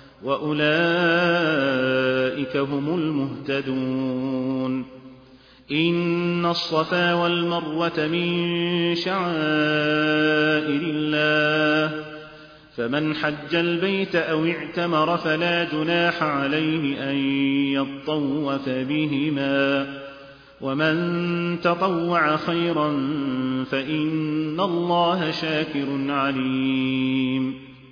وأولئك هم المهتدون إن الصفا والمروة من شعائر الله فمن حج البيت أو اعتمر فلا جناح عليه أن يطوف بهما ومن تطوع خيرا فإن الله شاكر عليم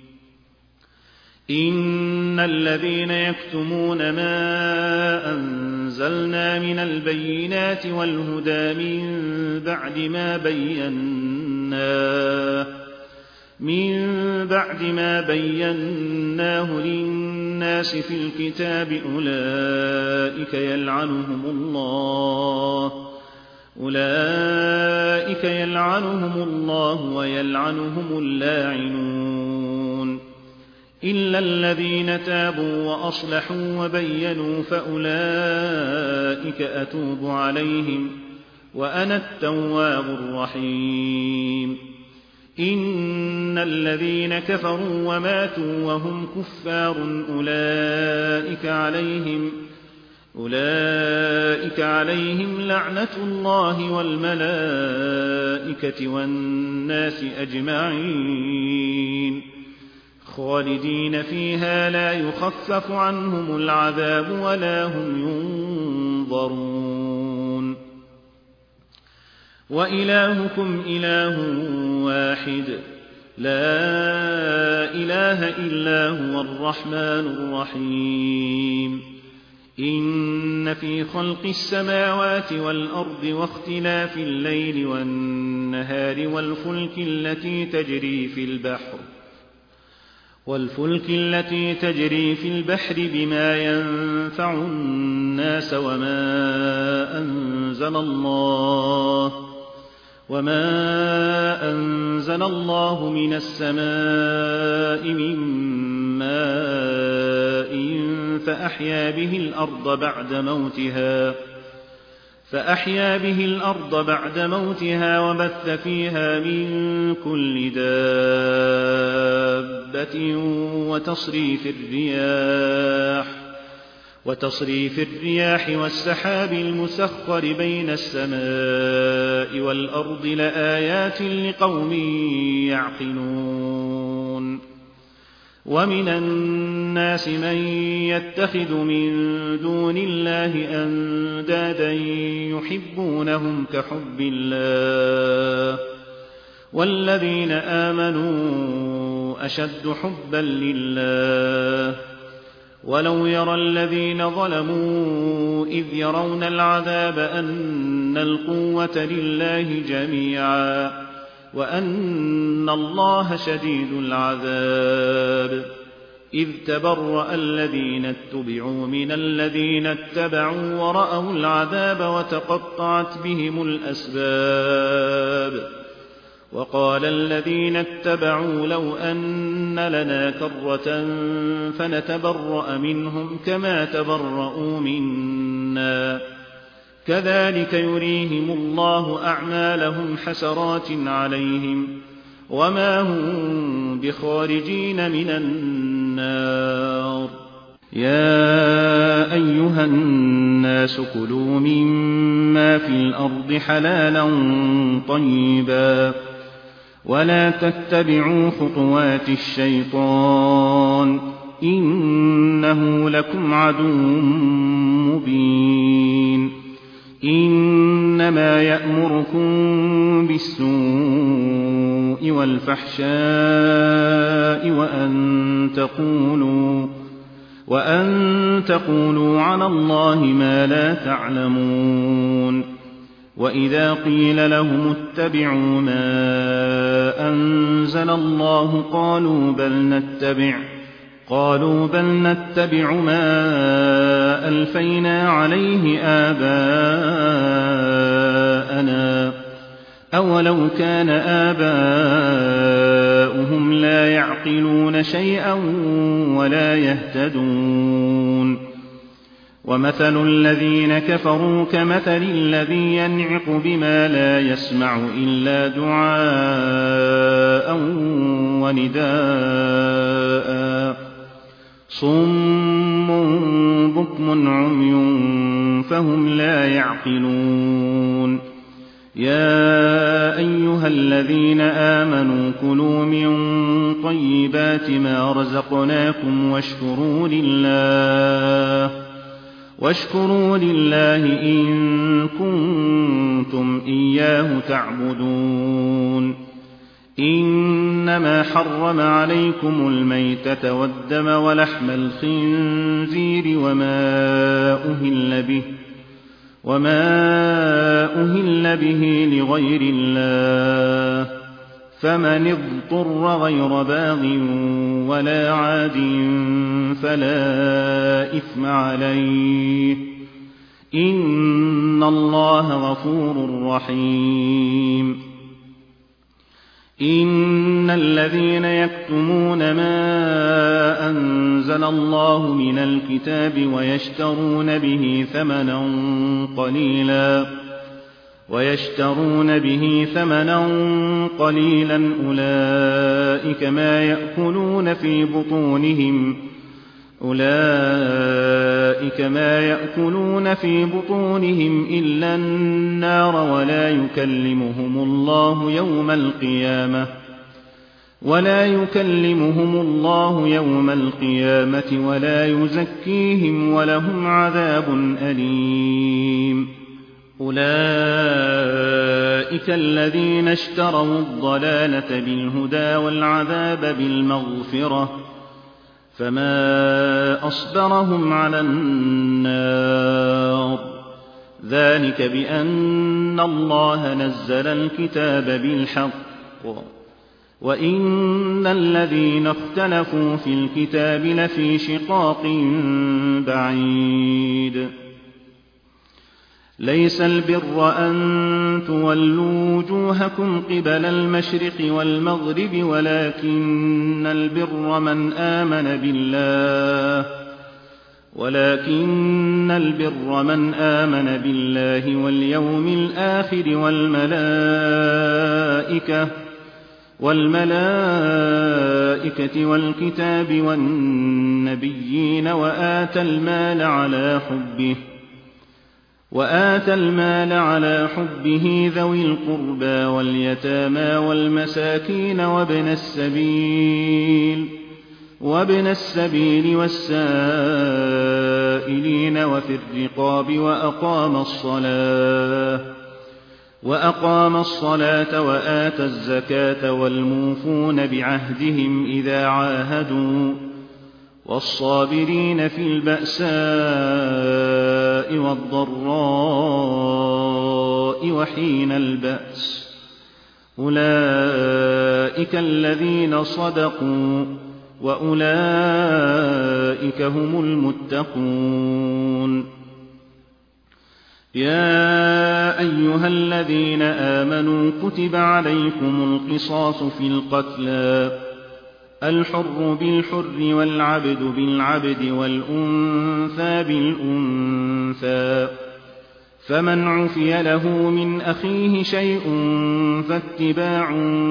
إن الذين يكتمون ما أنزلنا من البينات والهدى من بعد ما بيناه من بعد ما بيناه للناس في الكتاب أولئك يلعنهم الله أولئك يلعنهم الله ويلعنهم اللاعنون إلا الذين تابوا وأصلحوا وبينوا فأولئك أتوب عليهم وأنا التواب الرحيم إن الذين كفروا وماتوا وهم كفار أولئك عليهم أولئك عليهم لعنة الله والملائكة والناس أجمعين خالدين فيها لا يخفف عنهم العذاب ولا هم ينظرون وإلهكم إله واحد لا إله إلا هو الرحمن الرحيم إن في خلق السماوات والأرض واختلاف الليل والنهار والفلك التي تجري في البحر والفلك التي تجري في البحر بما ينفع الناس وما أنزل الله وما أنزل الله من السماء من ماء فأحيا به الأرض بعد موتها فأحيا به الأرض بعد موتها وبث فيها من كل دابة وتصريف الرياح وتصريف الرياح والسحاب المسخر بين السماء والأرض لآيات لقوم يعقلون ومن الناس من يتخذ من دون الله أندادا يحبونهم كحب الله والذين آمنوا أشد حبا لله ولو يرى الذين ظلموا إذ يرون العذاب أن القوة لله جميعا وأن الله شديد العذاب إذ تبرأ الذين اتبعوا من الذين اتبعوا ورأوا العذاب وتقطعت بهم الأسباب وقال الذين اتبعوا لو أن لنا كرة فنتبرأ منهم كما تبرؤوا منا كذلك يريهم الله أعمالهم حسرات عليهم وما هم بخارجين من النار يا أيها الناس كلوا مما في الأرض حلالا طيبا ولا تتبعوا خطوات الشيطان إنه لكم عدو مبين إنما يأمركم بالسوء والفحشاء وأن تقولوا وأن تقولوا على الله ما لا تعلمون وإذا قيل لهم اتبعوا ما أنزل الله قالوا بل نتبع قالوا بل نتبع ما ألفينا عليه آباءنا أولو كان آباؤهم لا يعقلون شيئا ولا يهتدون ومثل الذين كفروا كمثل الذي ينعق بما لا يسمع إلا دعاء ونداء صم بكم عمي فهم لا يعقلون يا أيها الذين آمنوا كلوا من طيبات ما رزقناكم واشكروا لله واشكروا لله إن كنتم إياه تعبدون إنما حرم عليكم الميتة والدم ولحم الخنزير وما أهل به وما أهل به لغير الله فمن اضطر غير باغ ولا عاد فلا إثم عليه إن الله غفور رحيم. إن الذين يكتمون ما أنزل الله من الكتاب ويشترون به ثمنا قليلا ويشترون به ثمنا قليلا أولئك ما يأكلون في بطونهم أولئك ما يأكلون في بطونهم إلا النار ولا يكلمهم الله يوم القيامة ولا يكلمهم الله يوم القيامة ولا يزكيهم ولهم عذاب أليم. أولئك الذين اشتروا الضلالة بالهدى والعذاب بالمغفرة فما أصبرهم على النار ذلك بأن الله نزل الكتاب بالحق وإن الذين اختلفوا في الكتاب لفي شقاق بعيد. ليس البر أن تولوا وجوهكم قبل المشرق والمغرب ولكن البر من آمن بالله ولكن البر من آمن بالله واليوم الآخر والملائكة والملائكة والكتاب والنبيين وآتى المال على حبه وآتى المال على حبه ذوي القربى واليتامى والمساكين وابن السبيل وابن السبيل والسائلين وفي الرقاب وأقام الصلاة وأقام الصلاة وآتى الزكاة والموفون بعهدهم إذا عاهدوا والصابرين في البأساء والضراء وحين البأس أولئك الذين صدقوا وأولئك هم المتقون. يا أيها الذين آمنوا كتب عليكم القصاص في القتلى الحر بالحر والعبد بالعبد والأنثى بالأنثى فمن عفي له من أخيه شيء فاتباع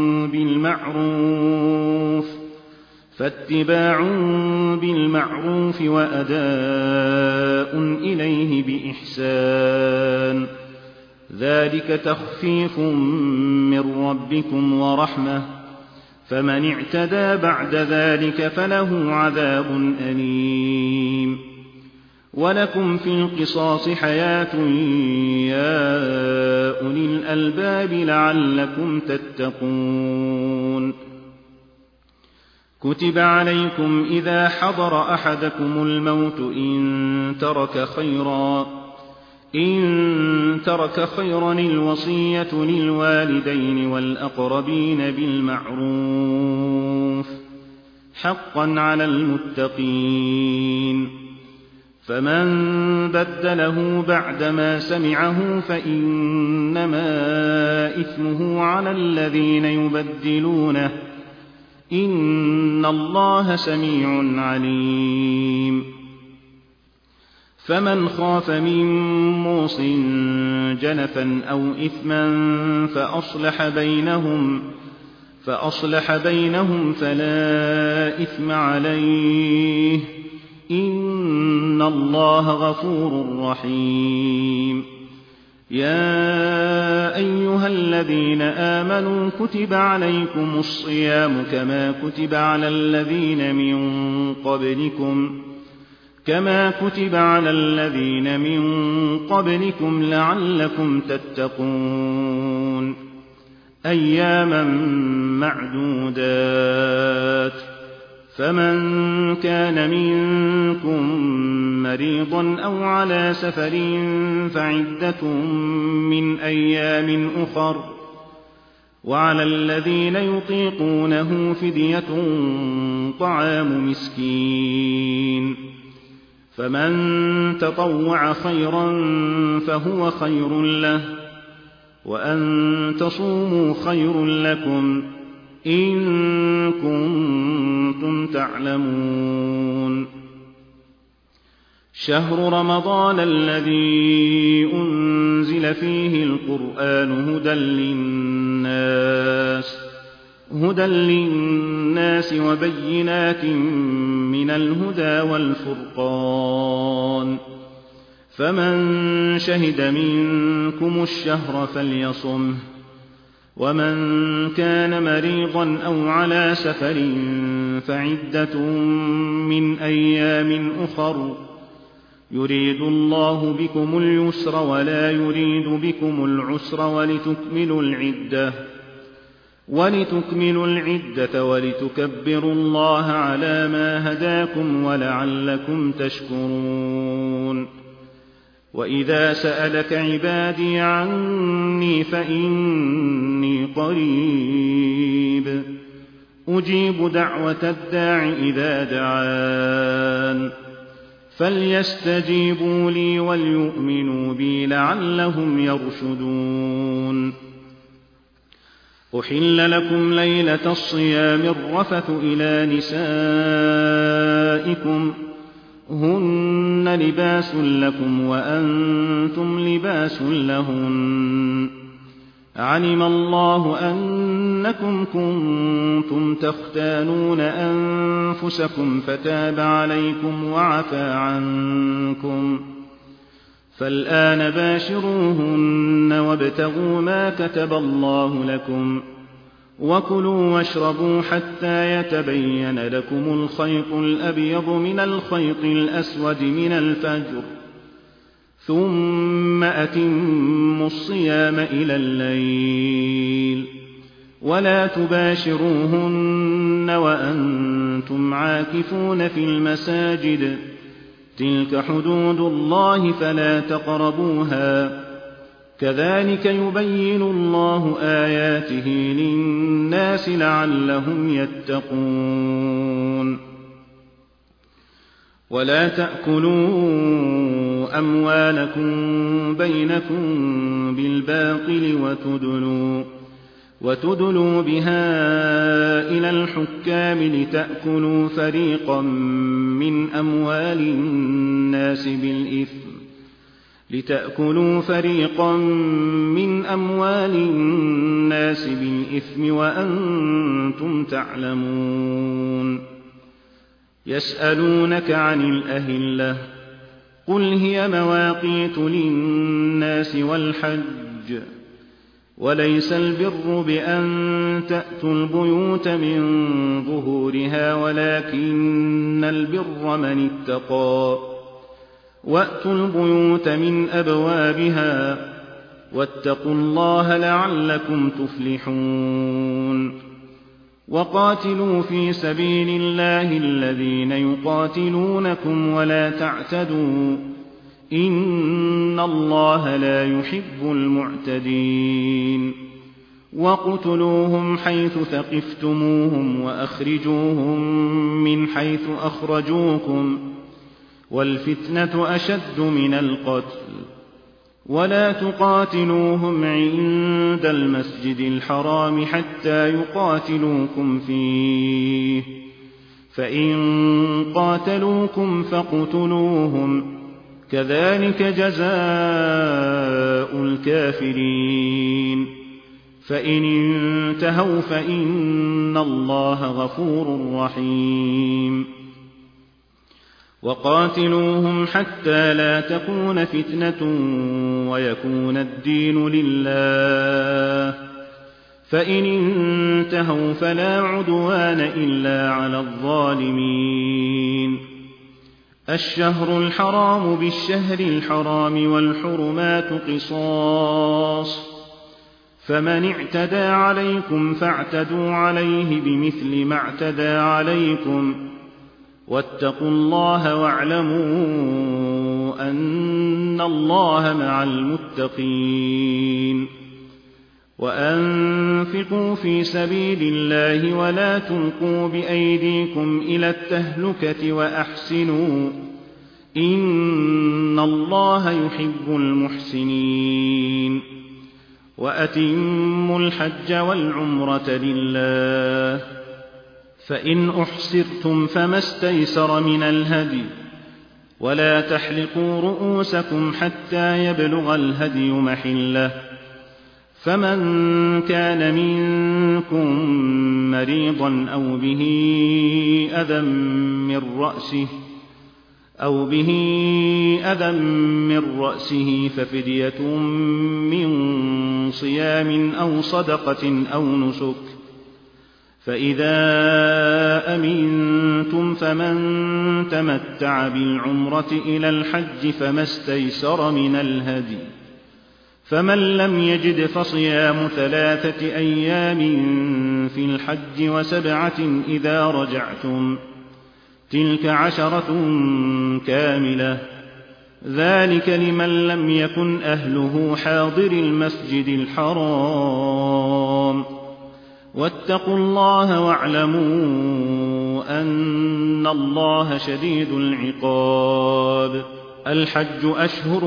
بالمعروف فاتباع بالمعروف وأداء إليه بإحسان ذلك تخفيف من ربكم ورحمة فمن اعتدى بعد ذلك فله عذاب أليم. ولكم في القصاص حياة يا أولي الألباب لعلكم تتقون. كتب عليكم إذا حضر أحدكم الموت إن ترك خيرا إن ترك خيرا الوصية للوالدين والأقربين بالمعروف حقا على المتقين. فمن بدله بعدما سمعه فإنما إثمه على الذين يبدلونه إن الله سميع عليم. فمن خاف من موص جنفا أو إثما فأصلح بينهم فأصلح بينهم فلا إثم عليه إن الله غفور رحيم. يا أيها الذين آمنوا كتب عليكم الصيام كما كتب على الذين من قبلكم كما كتب على الذين من قبلكم لعلكم تتقون. أياما معدودات فمن كان منكم مريضا أو على سفر فعدة من أيام أخر وعلى الذين يطيقونه فدية طعام مسكين فمن تطوع خيرا فهو خير له وأن تصوموا خير لكم إن كنتم تعلمون شهر رمضان الذي أنزل فيه القرآن هدى للناس هدى للناس وبينات من الهدى والفرقان فمن شهد منكم الشهر فليصمه ومن كان مريضا أو على سفر فعدة من أيام أخر يريد الله بكم اليسر ولا يريد بكم العسر ولتكملوا العدة ولتكملوا العدة ولتكبروا الله على ما هداكم ولعلكم تشكرون وإذا سألك عبادي عني فإني قريب أجيب دعوة الداع إذا دعان فليستجيبوا لي وليؤمنوا بي لعلهم يرشدون أحل لكم ليلة الصيام الرفث إلى نسائكم هن لباس لكم وأنتم لباس لهن علم الله أنكم كنتم تختانون أنفسكم فتاب عليكم وعفى عنكم فالآن باشروهن وابتغوا ما كتب الله لكم وكلوا واشربوا حتى يتبين لكم الخيط الأبيض من الخيط الأسود من الفجر ثم أتموا الصيام إلى الليل ولا تباشروهن وأنتم عاكفون في المساجد تلك حدود الله فلا تقربوها كذلك يبين الله آياته للناس لعلهم يتقون ولا تأكلوا أموالكم بينكم بالباطل وتدلوا, وتدلوا بها إلى الحكام لتأكلوا فريقا من أموال الناس بالإثم لتأكلوا فريقا من أموال الناس بالإثم وأنتم تعلمون يسألونك عن الأهلة قل هي مواقيت للناس والحج وليس البر بأن تأتوا البيوت من ظهورها ولكن البر من اتقى وأتوا البيوت من أبوابها واتقوا الله لعلكم تفلحون وقاتلوا في سبيل الله الذين يقاتلونكم ولا تعتدوا إن الله لا يحب المعتدين وقتلوهم حيث ثقفتموهم وأخرجوهم من حيث أخرجوكم والفتنة أشد من القتل ولا تقاتلوهم عند المسجد الحرام حتى يقاتلوكم فيه فإن قاتلوكم فاقتلوهم كذلك جزاء الكافرين فإن انتهوا فإن الله غفور رحيم وقاتلوهم حتى لا تكون فتنة ويكون الدين لله فإن انتهوا فلا عدوان إلا على الظالمين الشهر الحرام بالشهر الحرام والحرمات قصاص فمن اعتدى عليكم فاعتدوا عليه بمثل ما اعتدى عليكم واتقوا الله واعلموا أن الله مع المتقين وأنفقوا وأنفقوا في سبيل الله ولا تلقوا بأيديكم إلى التهلكة وأحسنوا إن الله يحب المحسنين وأتموا الحج والعمرة لله فإن أحصرتم فما استيسر من الهدي ولا تحلقوا رؤوسكم حتى يبلغ الهدي محله فمن كان منكم مريضا أو به أذى من رأسه أو به أذى من رأسه ففدية من صيام أو صدقة أو نسك فإذا أمنتم فمن تمتع بالعمرة إلى الحج فما استيسر من الهدي فمن لم يجد فصيام ثلاثة أيام في الحج وسبعة إذا رجعتم تلك عشرة كاملة ذلك لمن لم يكن أهله حاضر المسجد الحرام واتقوا الله واعلموا أن الله شديد العقاب الحج أشهر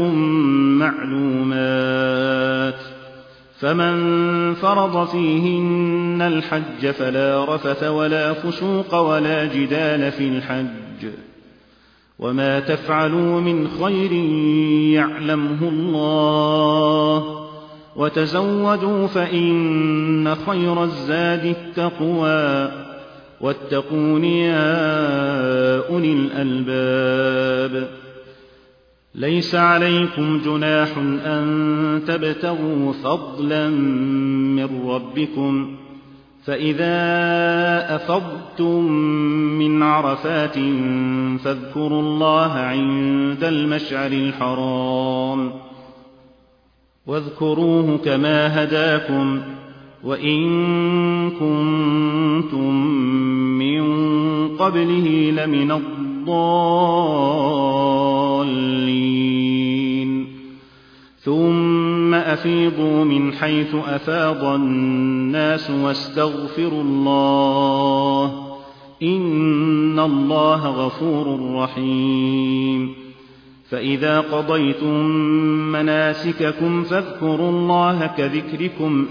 معلومات فمن فرض فيهن الحج فلا رفث ولا فسوق ولا جدال في الحج وما تفعلوا من خير يعلمه الله وتزودوا فإن خير الزاد التقوى واتقون يا أولي الألباب ليس عليكم جناح أن تبتغوا فضلا من ربكم فإذا أفضتم من عرفات فاذكروا الله عند المشعر الحرام واذكروه كما هداكم وإن كنتم من قبله لمن الضالين ثم أفيضوا من حيث أفاض الناس واستغفروا الله إن الله غفور رحيم فإذا قضيتم مناسككم فاذكروا الله كذكركم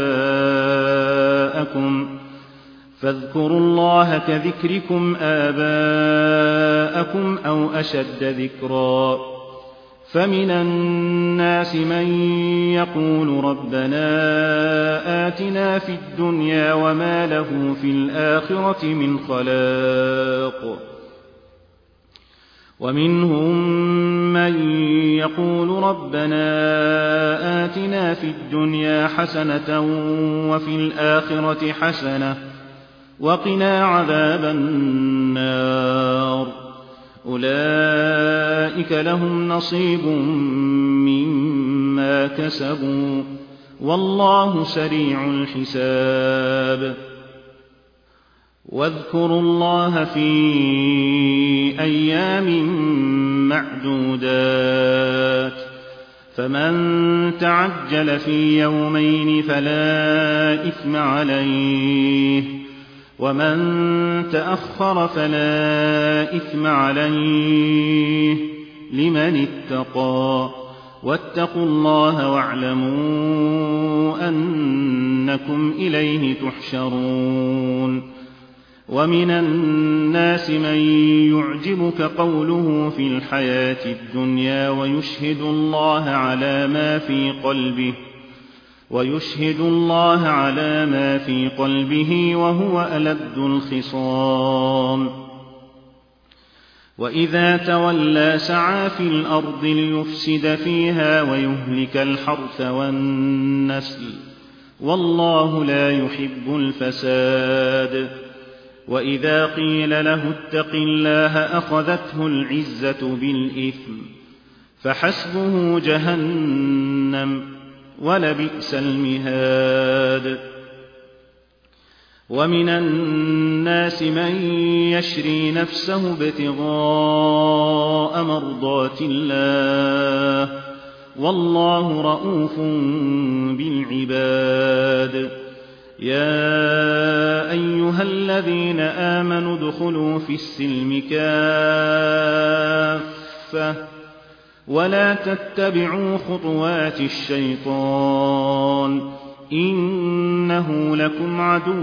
آباءكم فاذكروا الله كذكركم آباءكم أو أشد ذكرا فمن الناس من يقول ربنا آتنا في الدنيا وما له في الآخرة من خلاق ومنهم من يقول ربنا آتنا في الدنيا حسنة وفي الآخرة حسنة وقنا عذاب النار أولئك لهم نصيب مما كسبوا والله سريع الحساب واذكروا الله في أيام معدودات فمن تعجل في يومين فلا إثم عليه ومن تأخر فلا إثم عليه لمن اتقى واتقوا الله واعلموا أنكم إليه تحشرون ومن الناس من يعجبك قوله في الحياة الدنيا ويشهد الله على ما في قلبه ويشهد الله على ما في قلبه وهو ألد الخصام وإذا تولى سعى في الأرض ليفسد فيها ويهلك الحرث والنسل والله لا يحب الفساد وإذا قيل له اتق الله أخذته العزة بالإثم فحسبه جهنم ولبئس المهاد ومن الناس من يشري نفسه ابتغاء مرضات الله والله رءوف بالعباد يا أيها الذين آمنوا ادخلوا في السلم كافة ولا تتبعوا خطوات الشيطان إنه لكم عدو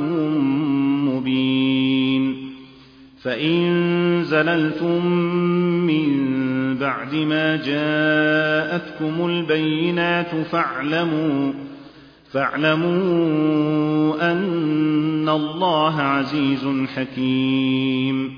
مبين فإن زللتم من بعد ما جاءتكم البينات فاعلموا فاعلموا أن الله عزيز حكيم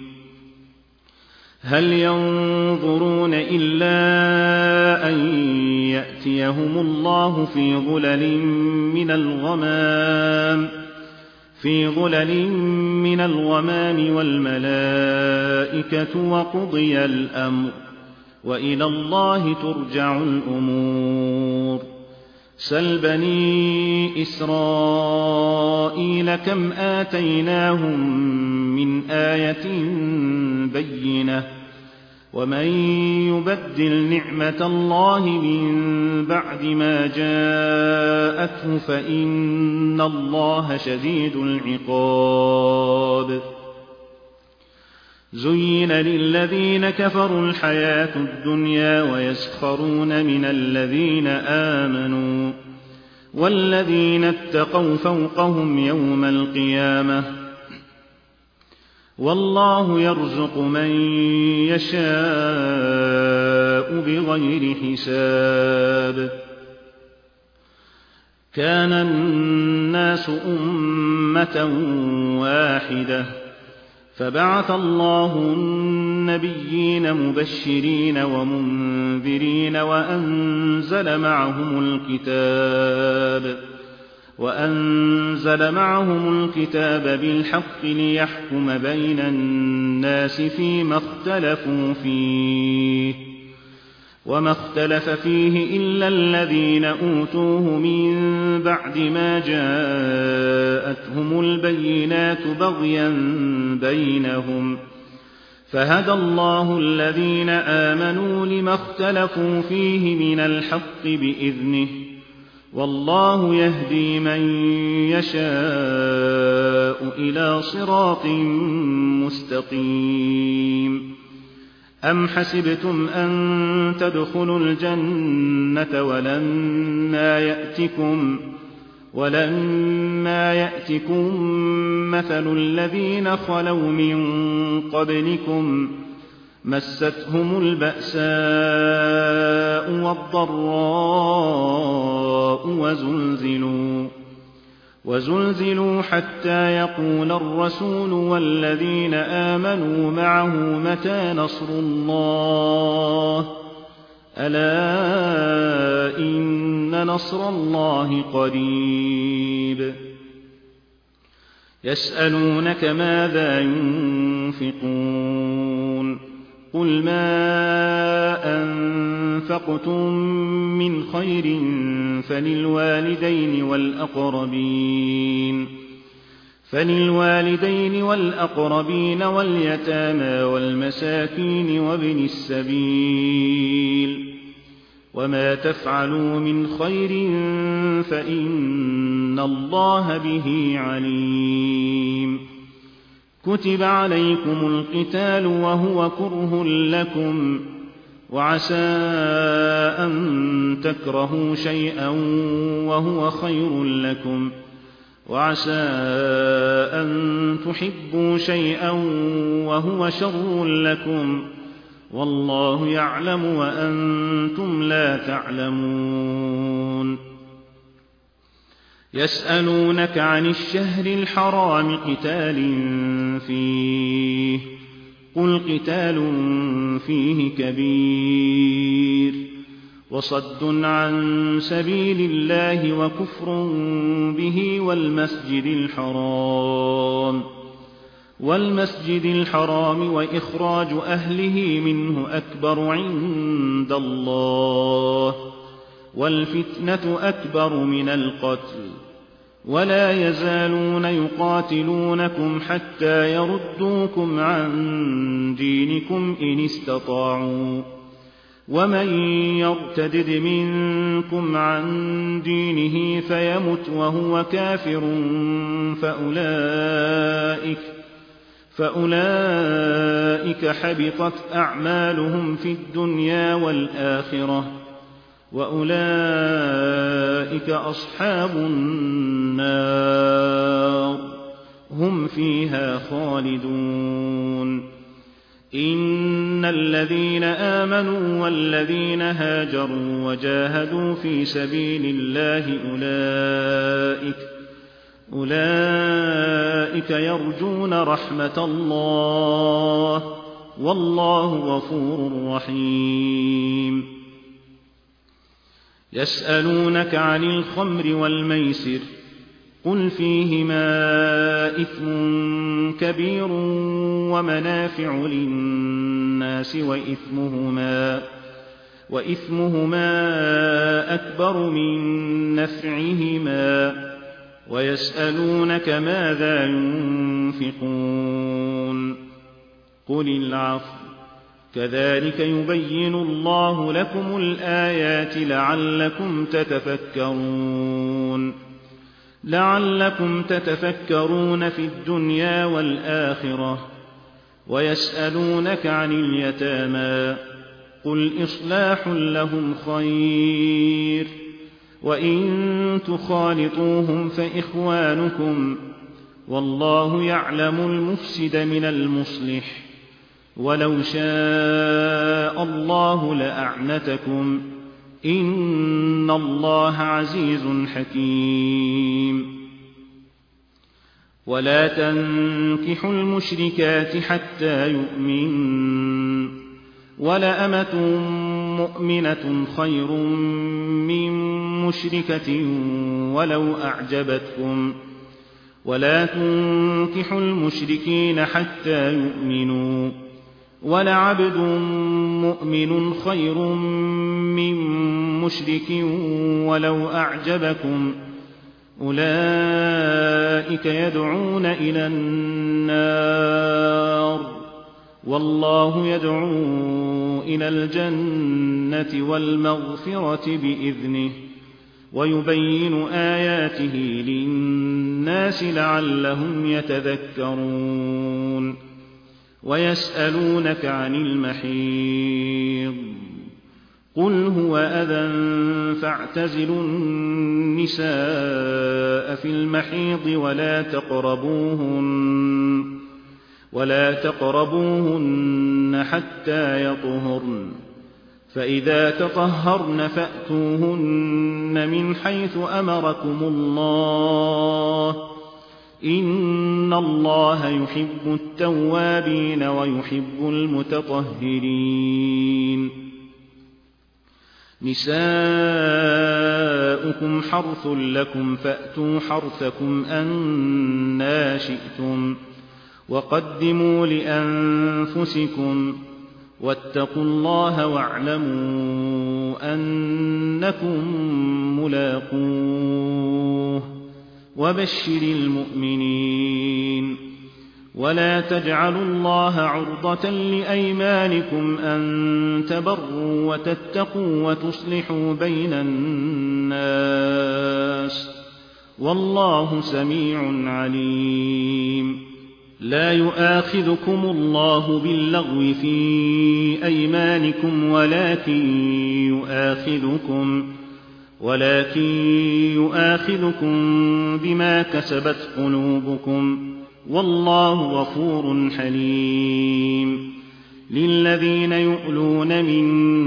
هل ينظرون إلا أن يأتيهم الله في ظلل من الغمام في ظلل من الغمام والملائكة وقضي الأمر وإلى الله ترجع الأمور سل بني إسرائيل كم آتيناهم من آية بينة ومن يبدل نعمة الله من بعد ما جاءته فإن الله شديد العقاب زين للذين كفروا الحياة الدنيا ويسخرون من الذين آمنوا والذين اتقوا فوقهم يوم القيامة والله يرزق من يشاء بغير حساب كان الناس أمة واحدة فبعث الله النبيين مبشرين ومنذرين وأنزل معهم الكتاب وأنزل معهم الكتاب بالحق ليحكم بين الناس فيما اختلفوا فيه وما اختلف فيه إلا الذين أوتوه من بعد ما جاءتهم البينات بغيا بينهم فهدى الله الذين آمنوا لما اختلفوا فيه من الحق بإذنه والله يهدي من يشاء إلى صراط مستقيم أم حسبتم أن تدخلوا الجنة ولما يأتكم ولما يأتكم مثل الذين خلوا من قبلكم مستهم البأساء والضراء وزلزلوا وزلزلوا حتى يقول الرسول والذين آمنوا معه متى نصر الله ألا إن نصر الله قريب يسألونك ماذا ينفقون قل ما أنفقتم من خير فللوالدين والأقربين فللوالدين والأقربين واليتامى والمساكين وابن السبيل وما تفعلوا من خير فإن الله به عليم كتب عليكم القتال وهو كره لكم وعسى أن تكرهوا شيئا وهو خير لكم وعسى أن تحبوا شيئا وهو شر لكم والله يعلم وأنتم لا تعلمون يسألونك عن الشهر الحرام قتال فيه قل قتال فيه كبير وصد عن سبيل الله وكفر به والمسجد الحرام والمسجد الحرام وإخراج أهله منه أكبر عند الله والفتنة أكبر من القتل ولا يزالون يقاتلونكم حتى يردوكم عن دينكم إن استطاعوا ومن يرتدد منكم عن دينه فيمت وهو كافر فأولئك, فأولئك حبطت أعمالهم في الدنيا والآخرة وأولئك أصحاب النار هم فيها خالدون. إن الذين آمنوا والذين هاجروا وجاهدوا في سبيل الله أولئك, أولئك يرجون رحمة الله والله غفور رحيم. يسألونك عن الخمر والميسر قل فيهما إثم كبير ومنافع للناس وإثمهما, وإثمهما أكبر من نفعهما ويسألونك ماذا ينفقون قل العفو كذلك يبين الله لكم الآيات لعلكم تتفكرون لعلكم تتفكرون في الدنيا والآخرة. ويسألونك عن اليتامى قل إصلاح لهم خير وإن تخالطوهم فإخوانكم والله يعلم المفسد من المصلح ولو شاء الله لأعنتكم إن الله عزيز حكيم. ولا تنكحوا المشركات حتى يؤمنن ولأمة مؤمنة خير من مشركة ولو أعجبتكم ولا تنكحوا المشركين حتى يؤمنوا ولعبد مؤمن خير من مشرك ولو أعجبكم أولئك يدعون إلى النار والله يدعو إلى الجنة والمغفرة بإذنه ويبين آياته للناس لعلهم يتذكرون. ويسألونك عن المحيض قل هو أذى فاعتزلوا النساء في المحيض ولا تقربوهن, ولا تقربوهن حتى يطهرن فإذا تطهرن فأتوهن من حيث أمركم الله إن الله يحب التوابين ويحب المتطهرين. نساؤكم حرث لكم فأتوا حرثكم أنى شئتم وقدموا لأنفسكم واتقوا الله واعلموا أنكم ملاقوه وبشر المؤمنين. ولا تجعلوا الله عرضة لأيمانكم أن تبروا وتتقوا وتصلحوا بين الناس والله سميع عليم. لا يؤاخذكم الله باللغو في أيمانكم ولكن يؤاخذكم ولكن يؤاخذكم بما كسبت قلوبكم والله غفور حليم. للذين يؤلون من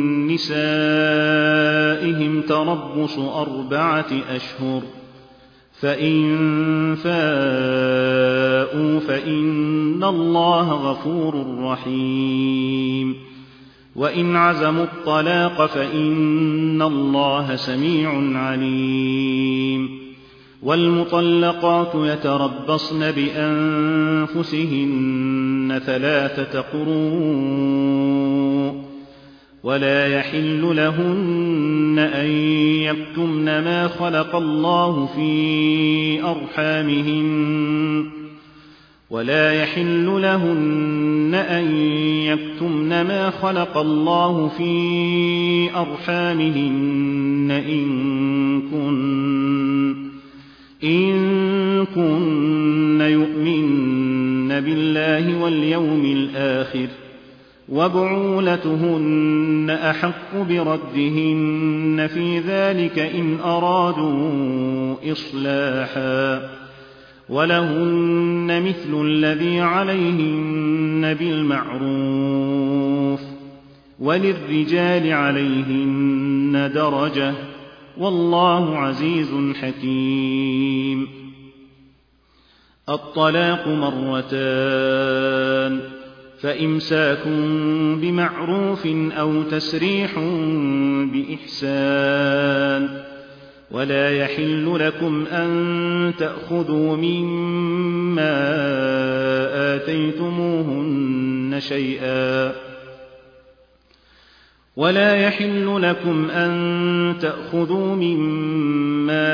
نسائهم تربص أربعة أشهر فإن فاءوا فإن الله غفور رحيم. وإن عزموا الطلاق فإن الله سميع عليم. والمطلقات يتربصن بأنفسهن ثلاثة قروء ولا يحل لهن أن يكتمن ما خلق الله في أرحامهن ولا يحل لهن أن يكتمن ما خلق الله في أرحامهن إن كن, إن كن يؤمن بالله واليوم الآخر وبعولتهن أحق بردهن في ذلك إن أرادوا إصلاحا ولهن مثل الذي عليهن بالمعروف وللرجال عليهن درجة والله عزيز حكيم. الطلاق مرتان فإمساك بمعروف أو تسريح بإحسان ولا يحل لكم أن تأخذوا مما آتيتموهن شيئا ولا يحل لكم أن تأخذوا مما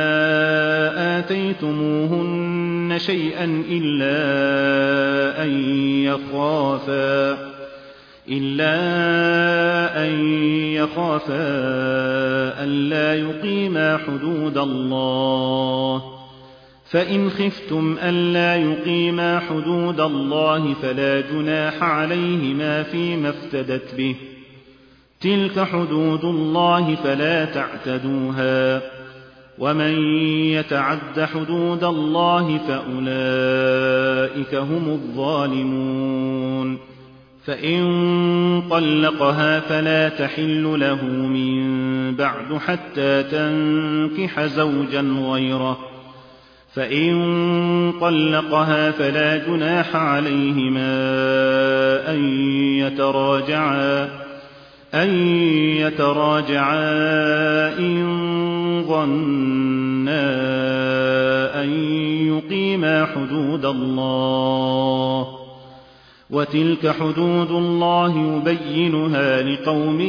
آتيتموهن شيئا إلا أن يخافا إلا أن يخافا ألا يقيما حدود الله فإن خفتم ألا يقيما حدود الله فلا جناح عليهما فيما افتدت به تلك حدود الله فلا تعتدوها ومن يتعد حدود الله فأولئك هم الظالمون. فإن طلقها فلا تحل له من بعد حتى تنكح زوجا غيره فإن طلقها فلا جناح عليهما أن يتراجعا أن يتراجعا إن ظنا أن يقيما حدود الله وتلك حدود الله يبينها لقوم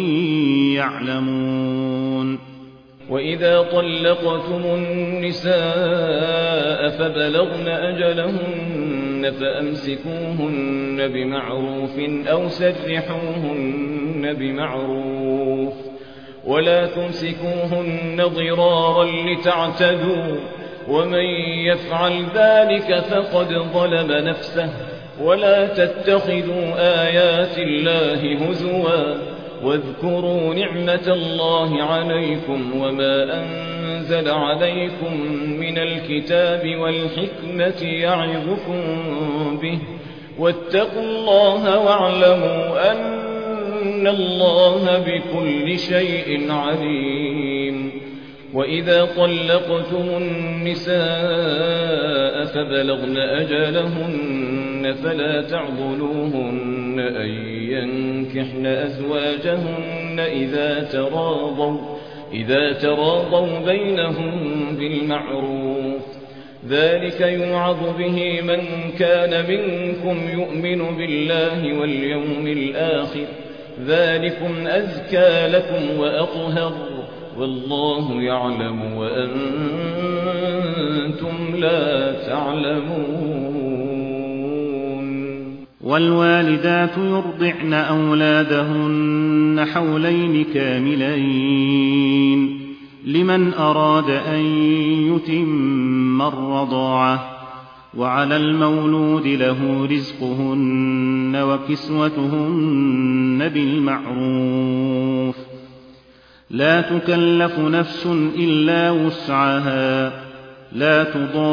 يعلمون. وإذا طلقتم النساء فبلغن أجلهن فأمسكوهن بمعروف أو سرحوهن بمعروف ولا تمسكوهن ضرارا لتعتدوا ومن يفعل ذلك فقد ظلم نفسه ولا تتخذوا آيات الله هزوا واذكروا نعمة الله عليكم وما أنزل عليكم من الكتاب والحكمة يعظكم به واتقوا الله واعلموا أن الله بكل شيء عليم. وإذا طلقتم النساء فبلغن أجلهن فلا تعضلوهن أن ينكحن أزواجهن إذا تراضوا, إذا تراضوا بينهم بالمعروف ذلك يوعظ به من كان منكم يؤمن بالله واليوم الآخر ذلكم أزكى لكم وأطهر والله يعلم وأنتم لا تعلمون. والوالدات يرضعن أولادهن حولين كاملين لمن أراد أن يتم الرضاعة وعلى المولود له رزقهن وكسوتهن بالمعروف لا تكلف نفس إلا وسعها لا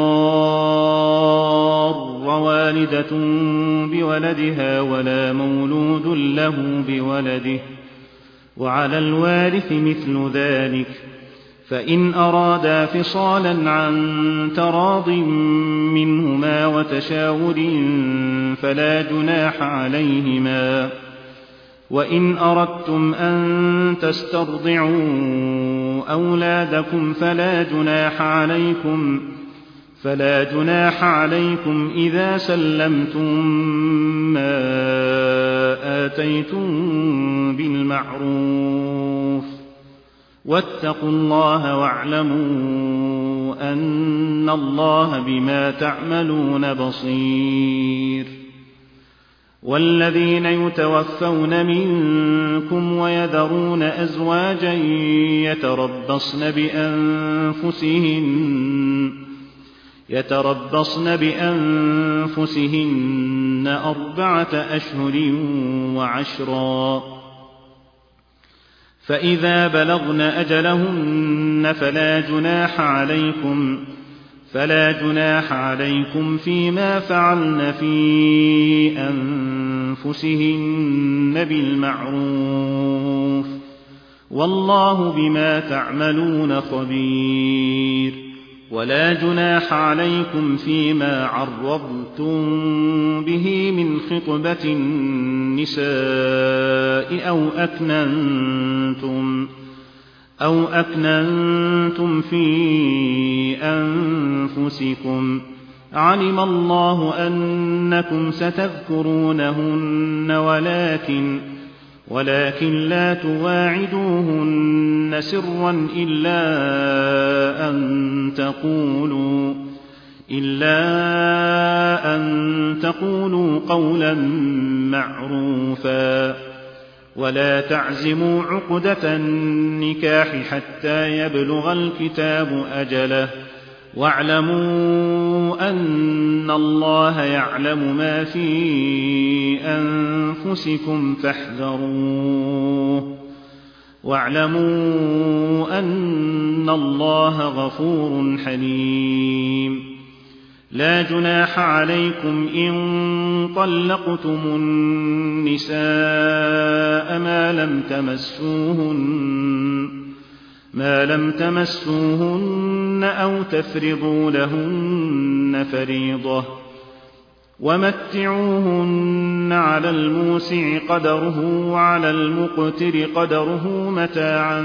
تضار والدة بولدها ولا مولود له بولده وعلى الوارث مثل ذلك فإن أرادا فصالا عن تراض منهما وتشاور فلا جناح عليهما وإن أردتم أن تسترضعوا أولادكم فلا جناح عليكم فلا جناح عليكم إذا سلمتم ما آتيتم بالمعروف واتقوا الله واعلموا أن إن الله بما تعملون بصير. والذين يتوفون منكم ويذرون أزواجا يتربصن بأنفسهن يتربصن بأنفسهن أربعة أشهر وعشرا، فإذا بلغن أجلهن فلا جناح عليكم فلا جناح عليكم فيما فعلن في أنفسهن بالمعروف، والله بما تعملون خبير. ولا جناح عليكم فيما عرضتم به من خطبة النساء أو أكننتم أو أكننتم في أنفسكم، علم الله أنكم ستذكرونهن ولكن ولكن لا تواعدوهن سرا إلا أن تقولوا إلا أن تقولوا قولا معروفا، ولا تعزموا عقدة النكاح حتى يبلغ الكتاب أجله، واعلموا أن الله يعلم ما في أنفسكم فاحذروه، واعلموا أن الله غفور حليم. لا جناح عليكم إن طلقتم النساء ما لم تمسوهن ما لم تمسوهن أو تفرضوا لهن فريضة، ومتعوهن على الموسع قدره وعلى المقتر قدره متاعا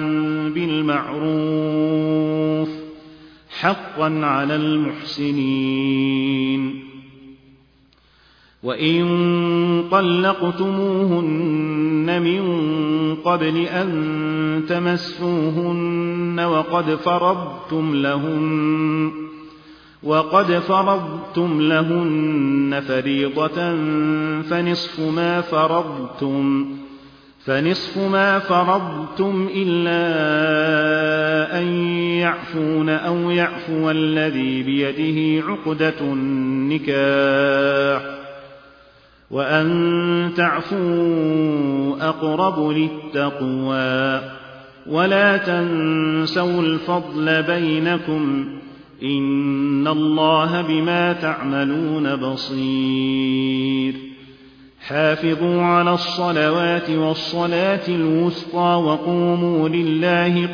بالمعروف، حقا على المحسنين. وإن طلقتموهن من قبل أن تمسوهن وقد فرضتم لهن وقد فرضتم لهن فريضة فنصف ما فرضتم فنصف ما فرضتم إلا أن يعفون أو يعفو الذي بيده عقدة النكاح، وأن تعفوا أقرب للتقوى، ولا تنسوا الفضل بينكم، إن الله بما تعملون بصير. حافظوا على الصلوات والصلاة الوسطى وقوموا لله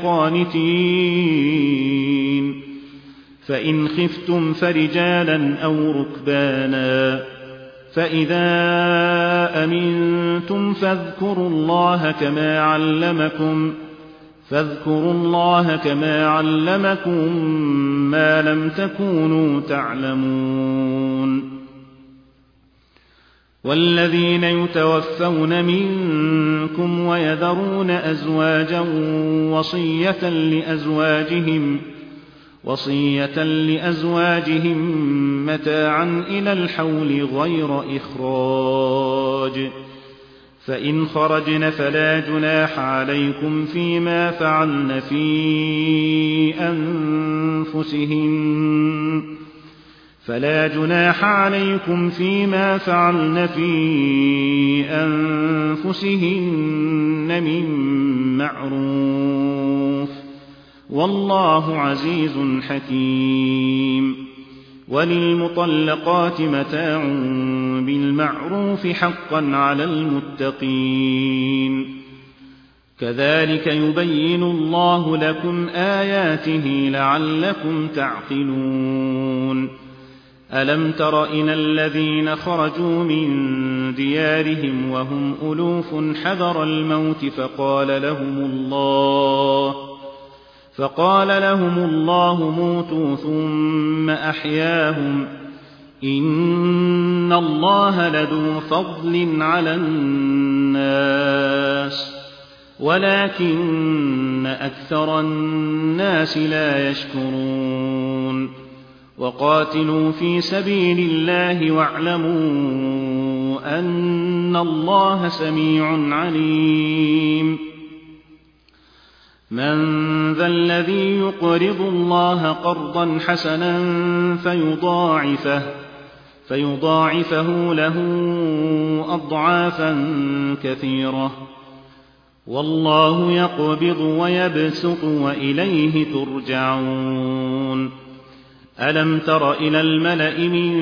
قانتين، فإن خفتم فرجالا أو ركبانا، فإذا أمنتم فاذكروا الله كما علمكم فاذكروا الله كما علمكم ما لم تكونوا تعلمون. والذين يتوفون منكم ويذرون أزواجا وصية لأزواجهم وصية لأزواجهم متاعا إلى الحول غير إخراج، فإن خرجن فلا جناح عليكم فيما فعلن في أنفسهن فلا جناح عليكم فيما فعلن في أنفسهن من معروف، والله عزيز حكيم. وللمطلقات متاع بالمعروف حقا على المتقين، كذلك يبين الله لكم آياته لعلكم تعقلون. ألم تر إلى الذين خرجوا من ديارهم وهم ألوف حذر الموت فقال لهم الله فقال لهم الله موتوا ثم أحياهم، إن الله لذو فضل على الناس ولكن أكثر الناس لا يشكرون. وقاتلوا في سبيل الله واعلموا أن الله سميع عليم من ذا الذي يقرض الله قرضا حسنا فيضاعفه, فيضاعفه له أضعافا كثيرة والله يقبض ويبسط وإليه ترجعون ألم تر إلى الملأ من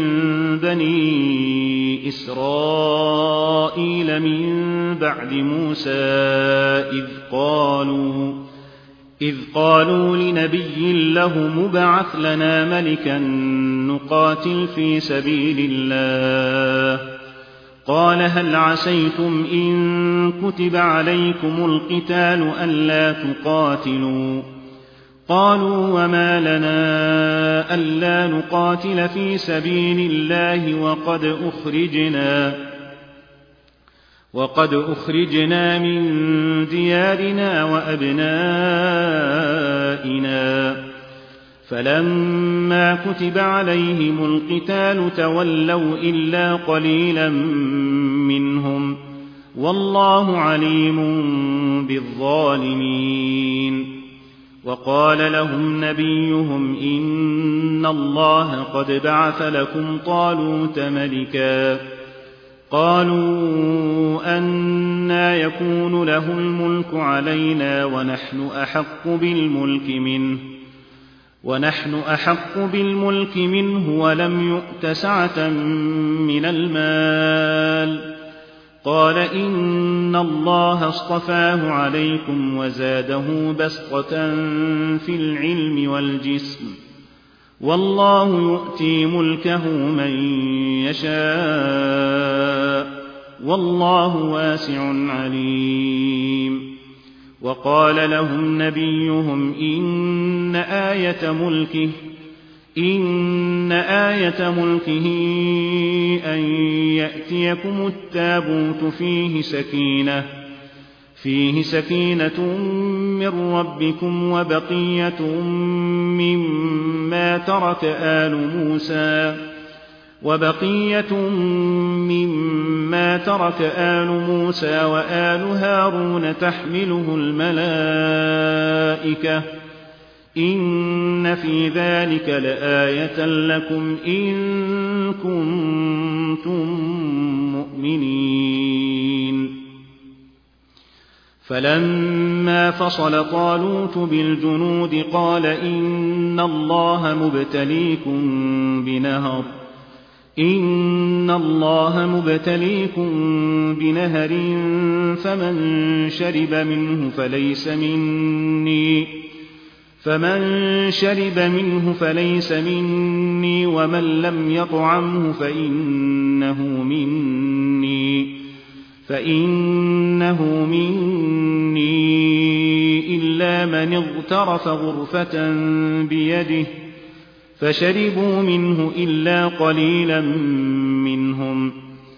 بني إسرائيل من بعد موسى إذ قالوا, إذ قالوا لنبي له مبعث لنا ملكا نقاتل في سبيل الله قال هل عسيتم إن كتب عليكم القتال ألا تقاتلوا قالوا وما لنا ألا نقاتل في سبيل الله وقد أخرجنا وقد أخرجنا من ديارنا وأبنائنا فلما كتب عليهم القتال تولوا إلا قليلا منهم والله عليم بالظالمين وقال لهم نبيهم إن الله قد بعث لكم طالوت ملكا قالوا أنى يكون له الملك علينا ونحن أحق بالملك منه ونحن أحق بالملك منه ولم يؤت سعة من المال قال إن الله اصطفاه عليكم وزاده بسطة في العلم والجسم والله يؤتي ملكه من يشاء والله واسع عليم وقال لهم نبيهم إن آية ملكه إن آية ملكه أن يأتيكم التابوت فيه سكينة فيه سكينة من ربكم وبقية مما ترك آل موسى وبقية مما ترك آل موسى وآل هارون تحمله الملائكة إن في ذلك لآية لكم إن كنتم مؤمنين فلما فصل طالوت بالجنود قال إن الله مبتليكم بنهر إن الله مبتليكم بنهر فمن شرب منه فليس مني فمن شرب منه فليس مني ومن لم يطعمه فإنه مني فإنه مني إلا من اغترف غرفة بيده فشربوا منه إلا قليلا منهم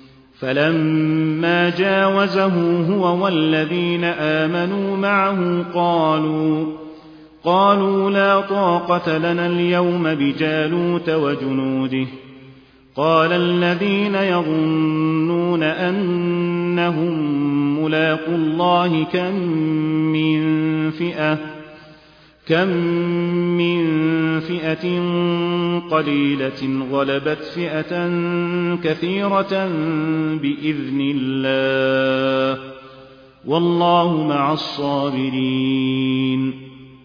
فلما جاوزه هو والذين آمنوا معه قالوا قالوا لا طاقة لنا اليوم بجالوت وجنوده قال الذين يظنون أنهم ملاقو الله كم من فئة كم من فئة قليلة غلبت فئة كثيرة بإذن الله والله مع الصابرين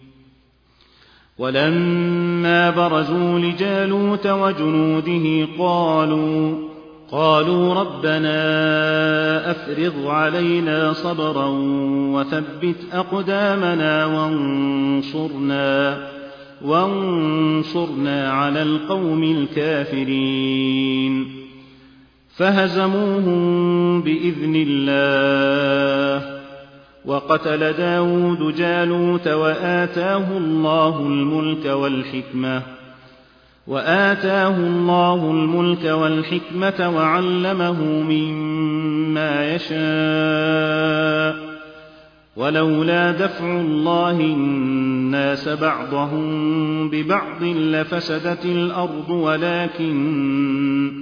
ولما برزوا لجالوت وجنوده قالوا قالوا ربنا أفرغ علينا صبرا وثبت أقدامنا وانصرنا وانصرنا على القوم الكافرين فهزموهم بإذن الله وقتل داود جالوت وآتاه الله الملك والحكمة وآتاه الله الملك والحكمة وعلمه مما يشاء ولولا دفع الله الناس بعضهم ببعض لفسدت الأرض ولكن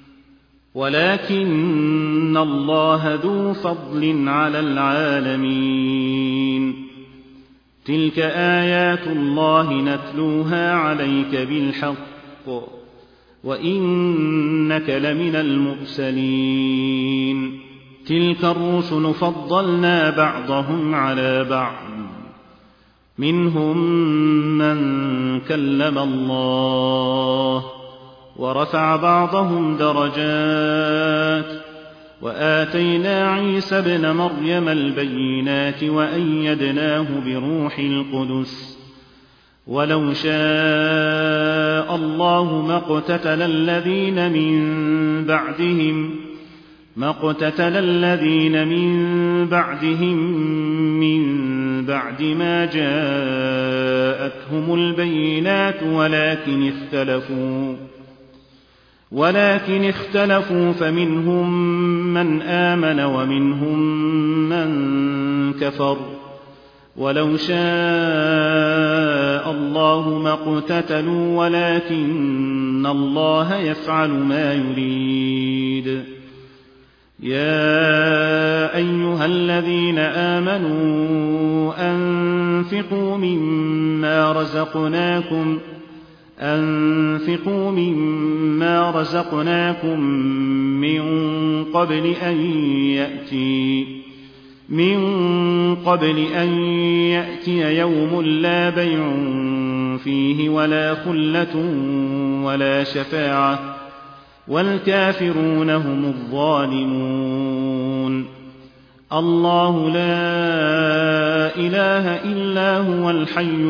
ولكن الله ذو فضل على العالمين. تلك آيات الله نتلوها عليك بالحق وإنك لمن المرسلين. تلك الرسل فضلنا بعضهم على بعض منهم من كلم الله ورفع بعضهم درجات وآتينا عيسى ابن مريم البينات وأيدناه بروح القدس ولو شاء الله ما اقتتل الذين من بعدهم ما اقتتل الذين من بعدهم من بعد ما جاءتهم البينات ولكن اختلفوا ولكن اختلفوا فمنهم من آمن ومنهم من كفر ولو شاء الله ما اقتتلوا ولكن الله يفعل ما يريد. يا أيها الذين آمنوا أنفقوا مما رزقناكم أنفقوا مما رزقناكم من قبل أن يأتي من قبل أن يأتي يوم لا بيع فيه ولا خلة ولا شفاعة والكافرون هم الظالمون. الله لا إله إلا هو الحي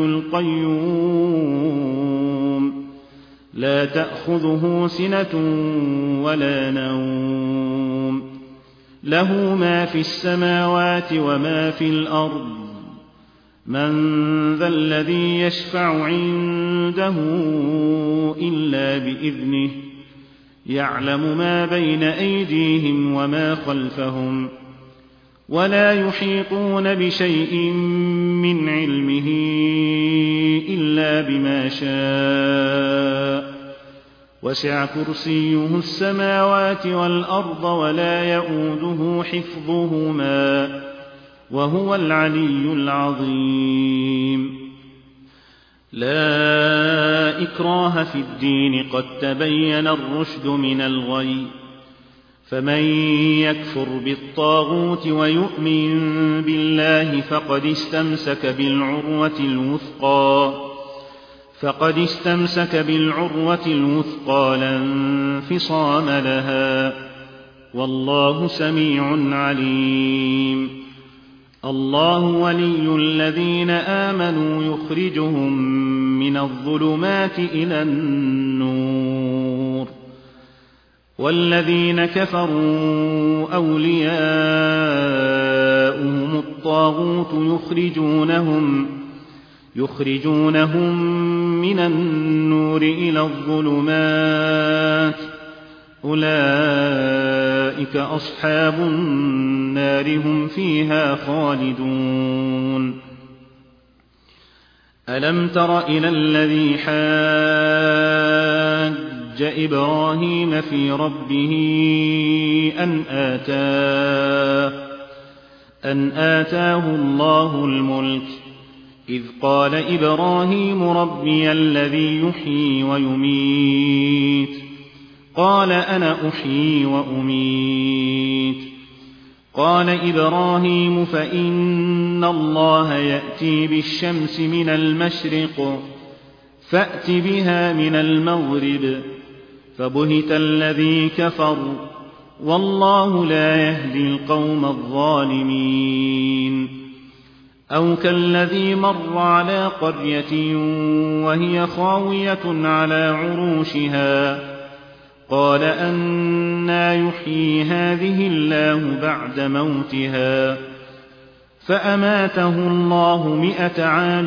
القيوم لا تأخذه سنة ولا نوم له ما في السماوات وما في الأرض من ذا الذي يشفع عنده إلا بإذنه يعلم ما بين أيديهم وما خلفهم ولا يحيطون بشيء من علمه إلا بما شاء وسع كرسيه السماوات والأرض ولا يئوده حفظهما وهو العلي العظيم. لا إكراه في الدين قد تبين الرشد من الغي فمن يكفر بالطاغوت ويؤمن بالله فقد استمسك بالعروة الوثقى فقد استمسك بالعروة الوثقى لا انفصام لها والله سميع عليم. الله ولي الذين آمنوا يخرجهم من الظلمات إلى النور والذين كفروا أولياؤهم الطاغوت يخرجونهم يخرجونهم من النور إلى الظلمات أولئك أصحاب النار هم فيها خالدون. ألم تر إلى الذي حاج إبراهيم في ربه أن آتاه أن آتاه الله الملك إذ قال إبراهيم ربي الذي يحيي ويميت قال أنا أحيي وأميت قال إبراهيم فإن الله يأتي بالشمس من المشرق فأت بها من المغرب فبهت الذي كفر والله لا يهدي القوم الظالمين. أو كالذي مر على قرية وهي خاوية على عروشها قال أنى يحيي هذه الله بعد موتها فأماته الله مئة عام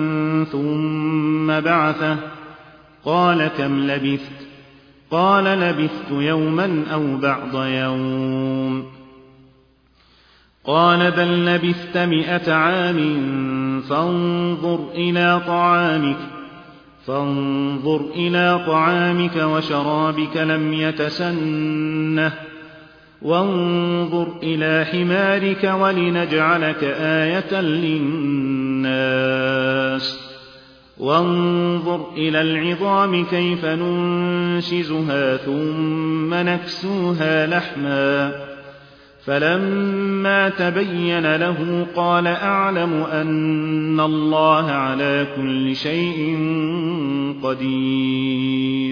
ثم بعثه قال كم لبثت قال لبثت يوما أو بعض يوم قال بل لبثت مئة عام فانظر إلى طعامك فانظر إلى طعامك وشرابك لم يتسنه وانظر إلى حمارك ولنجعلك آية للناس وانظر إلى العظام كيف ننشزها ثم نكسوها لحما فلما تبين له قال أعلم أن الله على كل شيء قدير.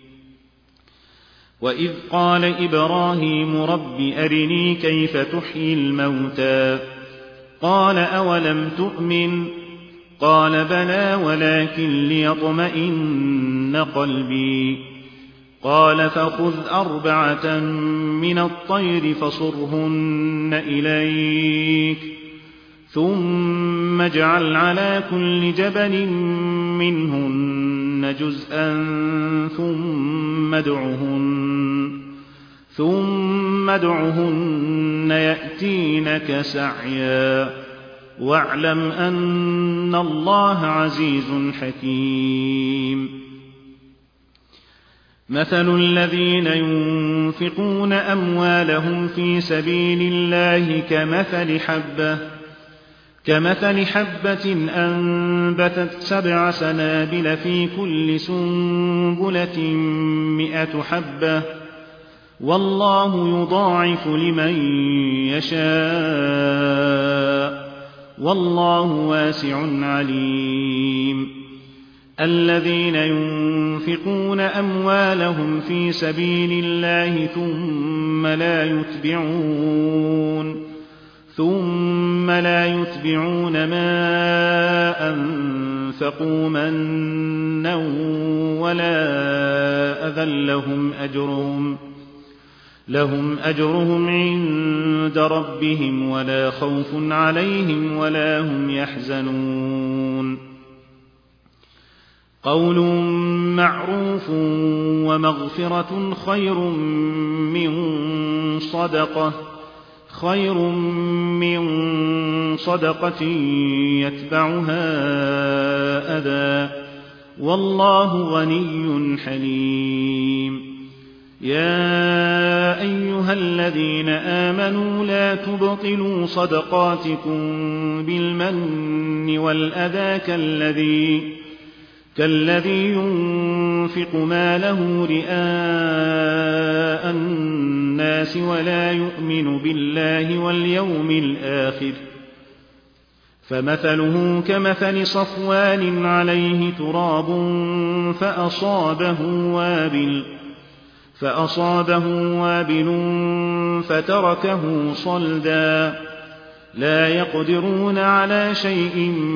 وإذ قال إبراهيم رب أرني كيف تحيي الموتى قال أولم تؤمن قال بلى ولكن ليطمئن قلبي قال فخذ أربعة من الطير فصرهن إليك ثم اجعل على كل جبل منهن جزءا ثم ادعهن ثم ادعهن يأتينك سعيا واعلم أن الله عزيز حكيم. مثل الذين ينفقون أموالهم في سبيل الله كمثل حبة كمثل حبة أنبتت سبع سنابل في كل سنبلة مئة حبة والله يضاعف لمن يشاء والله واسع عليم. الذين ينفقون أموالهم في سبيل الله ثم لا يتبعون ثم لا يتبعون ما أنفقوا منا ولا أذى لهم أجرهم لهم أجرهم عند ربهم ولا خوف عليهم ولا هم يحزنون. قول معروف ومغفرة خير من صدقة خير من صدقة يتبعها أذى والله غني حليم. يا أيها الذين آمنوا لا تبطلوا صدقاتكم بالمن والأذى كالذي كالذي ينفق ماله رئاء الناس ولا يؤمن بالله واليوم الآخر فمثله كمثل صفوان عليه تراب فأصابه وابل فأصابه وابل فتركه صلدا لا يقدرون على شيء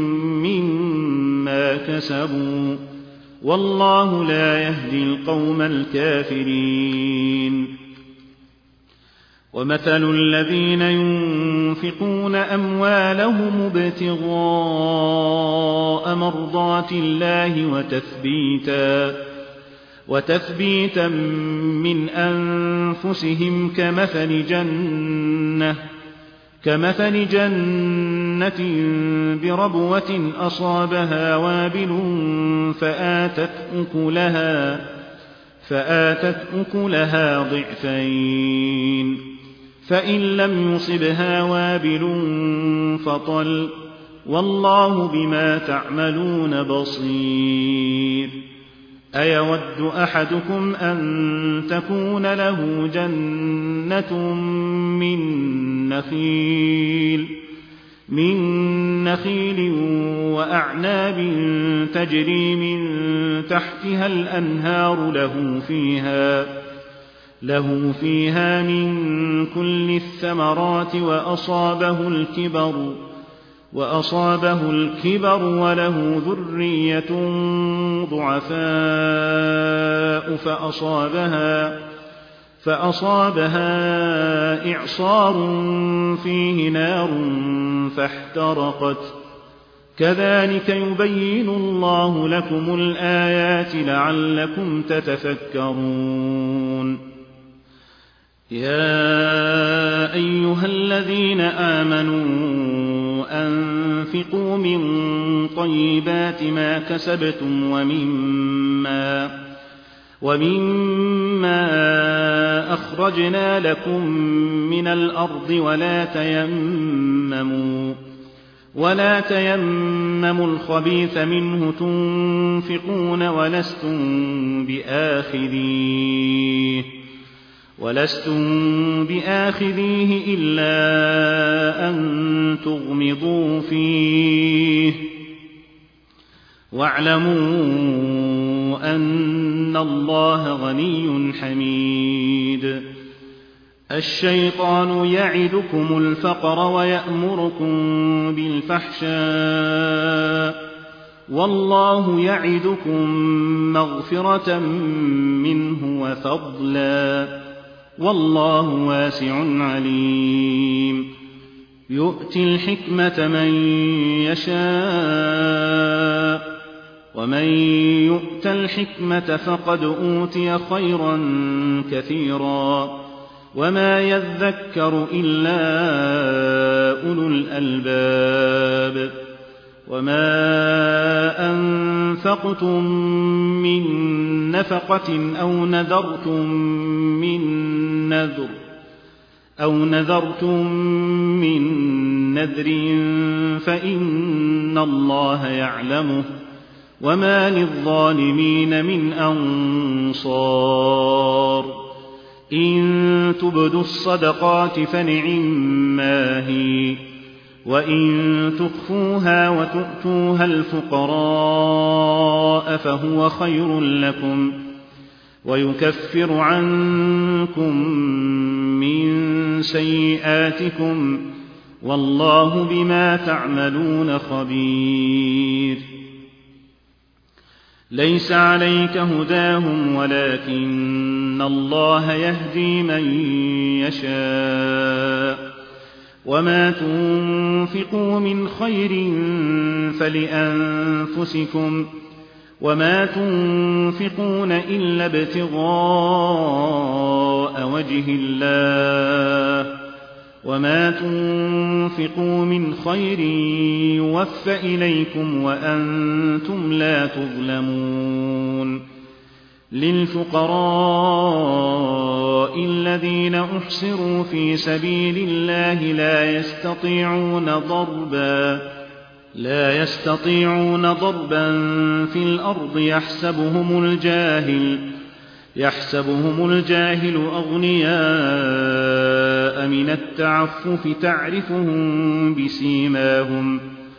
مما كسبوا والله لا يهدي القوم الكافرين. ومثل الذين ينفقون أموالهم ابتغاء مرضات الله وتثبيتا وتثبيتا من أنفسهم كمثل جنة كمثل جنة بربوة أصابها وابل فآتت أكلها فآتت أكلها ضعفين فإن لم يصبها وابل فطل والله بما تعملون بصير. أيود أحدكم أن تكون له جنة من نخيل من نخيل وأعناب تجري من تحتها الأنهار له فيها له فيها من كل الثمرات وأصابه الكبر وأصابه الكبر وله ذرية ضعفاء فأصابها فأصابها إعصار فيه نار فاحترقت كذلك يبين الله لكم الآيات لعلكم تتفكرون. يا أيها الذين آمنوا وأنفقوا من طيبات ما كسبتم ومما, ومما أخرجنا لكم من الأرض ولا تيمموا, ولا تيمموا الخبيث منه تنفقون ولستم بآخذيه ولستم بآخذيه إلا أن تغمضوا فيه واعلموا أن الله غني حميد. الشيطان يعدكم الفقر ويأمركم بالفحشاء والله يعدكم مغفرة منه وفضلا والله واسع عليم. يؤتي الحكمة من يشاء ومن يؤت الحكمة فقد أوتي خيرا كثيرا وما يذكر إلا أولو الألباب. وما أنفقتم من نفقة أو نذرتم من نذر أو نذرتم من نذر فإن الله يعلمه وما للظالمين من أنصار. إن تبدوا الصدقات فنعما هي وإن تخفوها وتؤتوها الفقراء فهو خير لكم ويكفر عنكم من سيئاتكم والله بما تعملون خبير. ليس عليك هداهم ولكن الله يهدي من يشاء وما تنفقوا من خير فلأنفسكم وما تنفقون إلا ابتغاء وجه الله وما تنفقوا من خير يوفى إليكم وأنتم لا تظلمون. للفقراء الذين أحصروا في سبيل الله لا يستطيعون ضربا لا يستطيعون ضربا في الأرض يحسبهم الجاهل يحسبهم الجاهل أغنياء من التعفف تعرفهم بسيماهم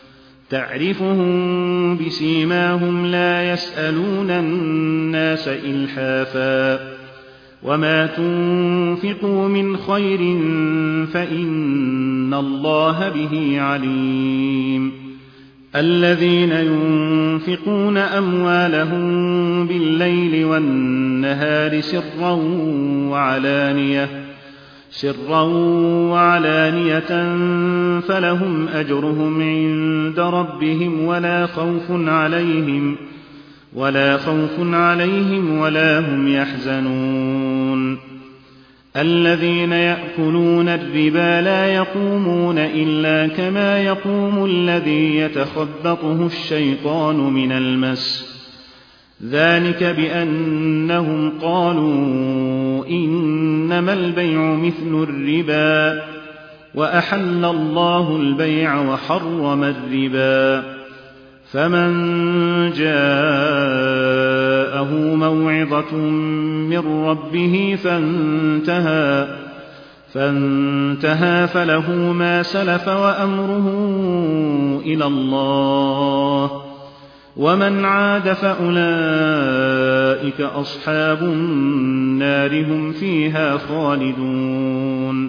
تعرفهم بسيماهم لا يسألون الناس إلحافا وما تنفقوا من خير فإن الله به عليم. الذين ينفقون أموالهم بالليل والنهار سرا وعلانية سرا وعلانية فلهم أجرهم عند ربهم ولا خوف عليهم ولا خوف عليهم ولا هم يحزنون. الذين يأكلون الربا لا يقومون إلا كما يقوم الذي يتخبطه الشيطان من المس ذلك بأنهم قالوا إنما البيع مثل الربا وأحل الله البيع وحرم الربا. فمن جاءه موعظة من ربه فانتهى فانتهى فله ما سلف وأمره إلى الله ومن عاد فأولئك أصحاب النار هم فيها خالدون.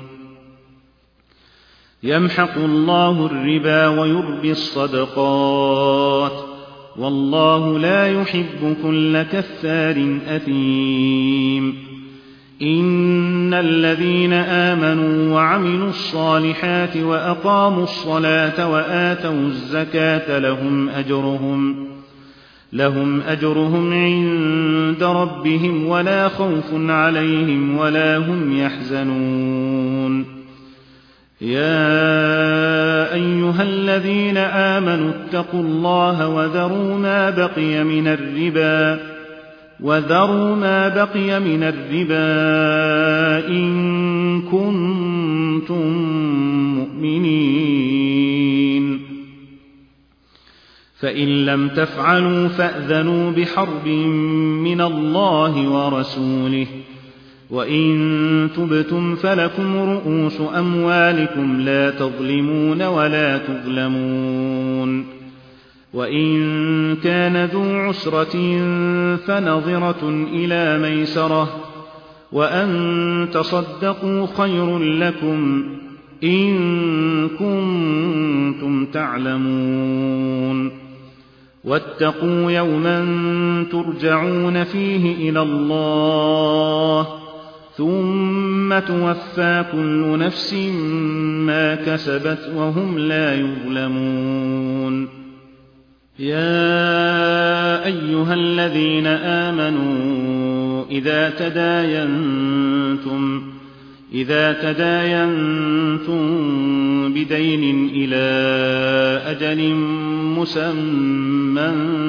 يمحق الله الربا ويربي الصدقات والله لا يحب كل كفار أثيم. إن الذين آمنوا وعملوا الصالحات وأقاموا الصلاة وآتوا الزكاة لهم أجرهم لهم أجرهم عند ربهم ولا خوف عليهم ولا هم يحزنون. يا أيها الذين آمنوا اتقوا الله وذروا ما بقي من الربا وذروا ما بقي من الربا إن كنتم مؤمنين فإن لم تفعلوا فأذنوا بحرب من الله ورسوله وإن تبتم فلكم رؤوس أموالكم لا تظلمون ولا تظلمون وإن كان ذو عسرة فنظرة إلى ميسرة وأن تصدقوا خير لكم إن كنتم تعلمون واتقوا يوما ترجعون فيه إلى الله ثم توفى كل نفس ما كسبت وهم لا يظلمون يا أيها الذين آمنوا إذا تداينتم إذا تداينتم بدين إلى أجل مسمى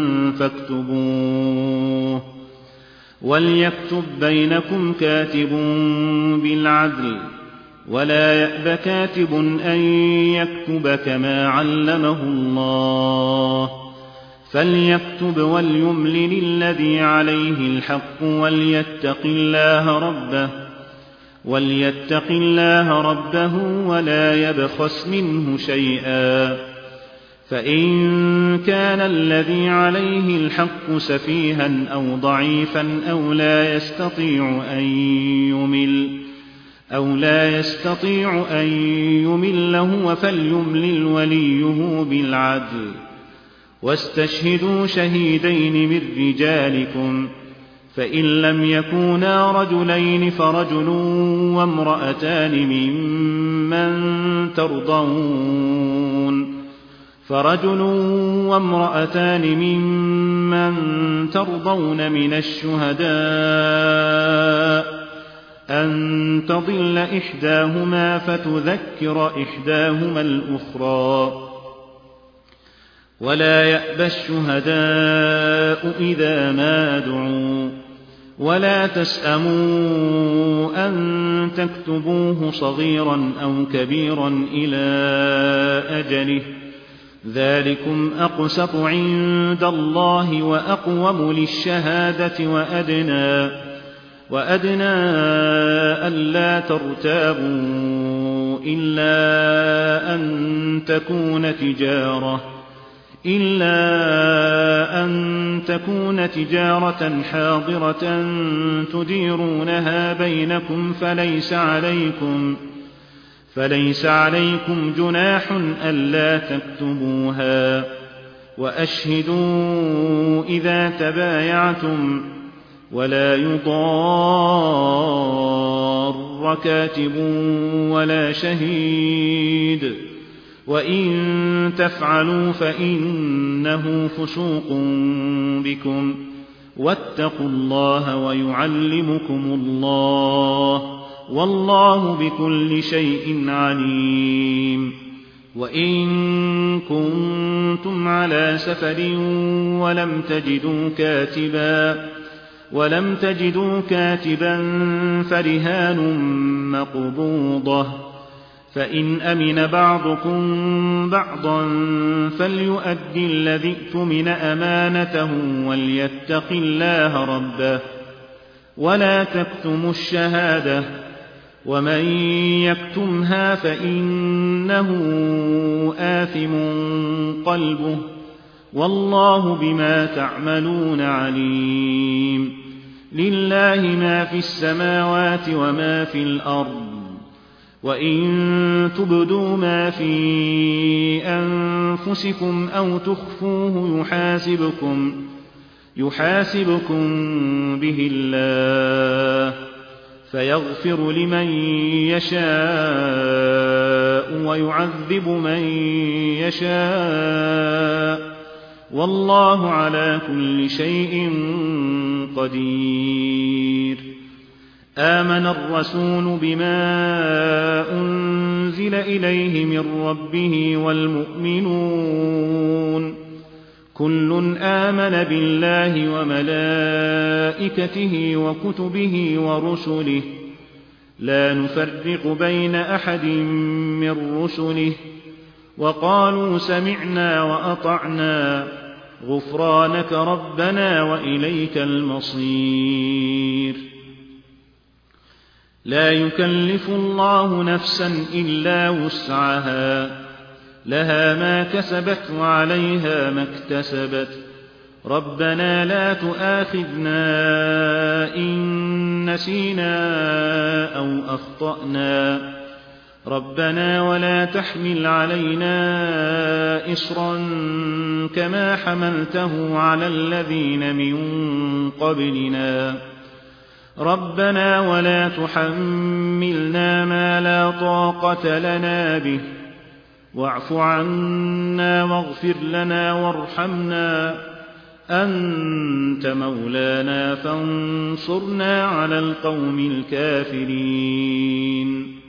فاكتبوه وليكتب بينكم كاتب بالعدل ولا يأب كاتب أن يكتب كما علمه الله فليكتب وليملل الذي عليه الحق وليتق الله ربه وليتق الله ربه ولا يبخس منه شيئا فإن كان الذي عليه الحق سفيها أو ضعيفا أو لا يستطيع أن يمل أو لا يستطيع أن يمل هو فليملل وليه بالعدل واستشهدوا شهيدين من رجالكم فإن لم يكونا رجلين فرجل وامرأتان ممن ترضون فرجل وامرأتان ممن ترضون من الشهداء أن تضل إحداهما فتذكر إحداهما الأخرى ولا يأبى الشهداء إذا ما دعوا ولا تسأموا أن تكتبوه صغيرا أو كبيرا إلى أجله ذلكم أقسط عند الله وأقوم للشهادة وأدنى وأدنى ألا ترتابوا إلا أن تكون تجارة إلا أن تكون تجارة حاضرة تديرونها بينكم فليس عليكم فليس عليكم جناح ألا تكتبوها وأشهدوا إذا تبايعتم ولا يضار كاتب ولا شهيد وإن تفعلوا فإنه فسوق بكم واتقوا الله ويعلمكم الله والله بكل شيء عليم وإن كنتم على سفر ولم تجدوا كاتبا ولم تجدوا كاتبا فرهان مقبوضة فإن أمن بعضكم بعضا فليؤدي الذي اؤتمن أمانته وليتق الله ربه ولا تكتموا الشهادة ومن يكتمها فإنه آثم قلبه والله بما تعملون عليم لله ما في السماوات وما في الأرض وإن تبدوا ما في أنفسكم أو تخفوه يحاسبكم يحاسبكم به الله فيغفر لمن يشاء ويعذب من يشاء والله على كل شيء قدير آمن الرسول بما أنزل أنزل إليه من ربه والمؤمنون كل آمن بالله وملائكته وكتبه ورسله لا نفرق بين أحد من رسله وقالوا سمعنا وأطعنا غفرانك ربنا وإليك المصير لا يكلف الله نفسا إلا وسعها لها ما كسبت وعليها ما اكتسبت ربنا لا تؤاخذنا إن نسينا أو أخطأنا ربنا ولا تحمل علينا إصرا كما حملته على الذين من قبلنا ربنا ولا تحملنا ما لا طاقة لنا به واعف عنا واغفر لنا وارحمنا أنت مولانا فانصرنا على القوم الكافرين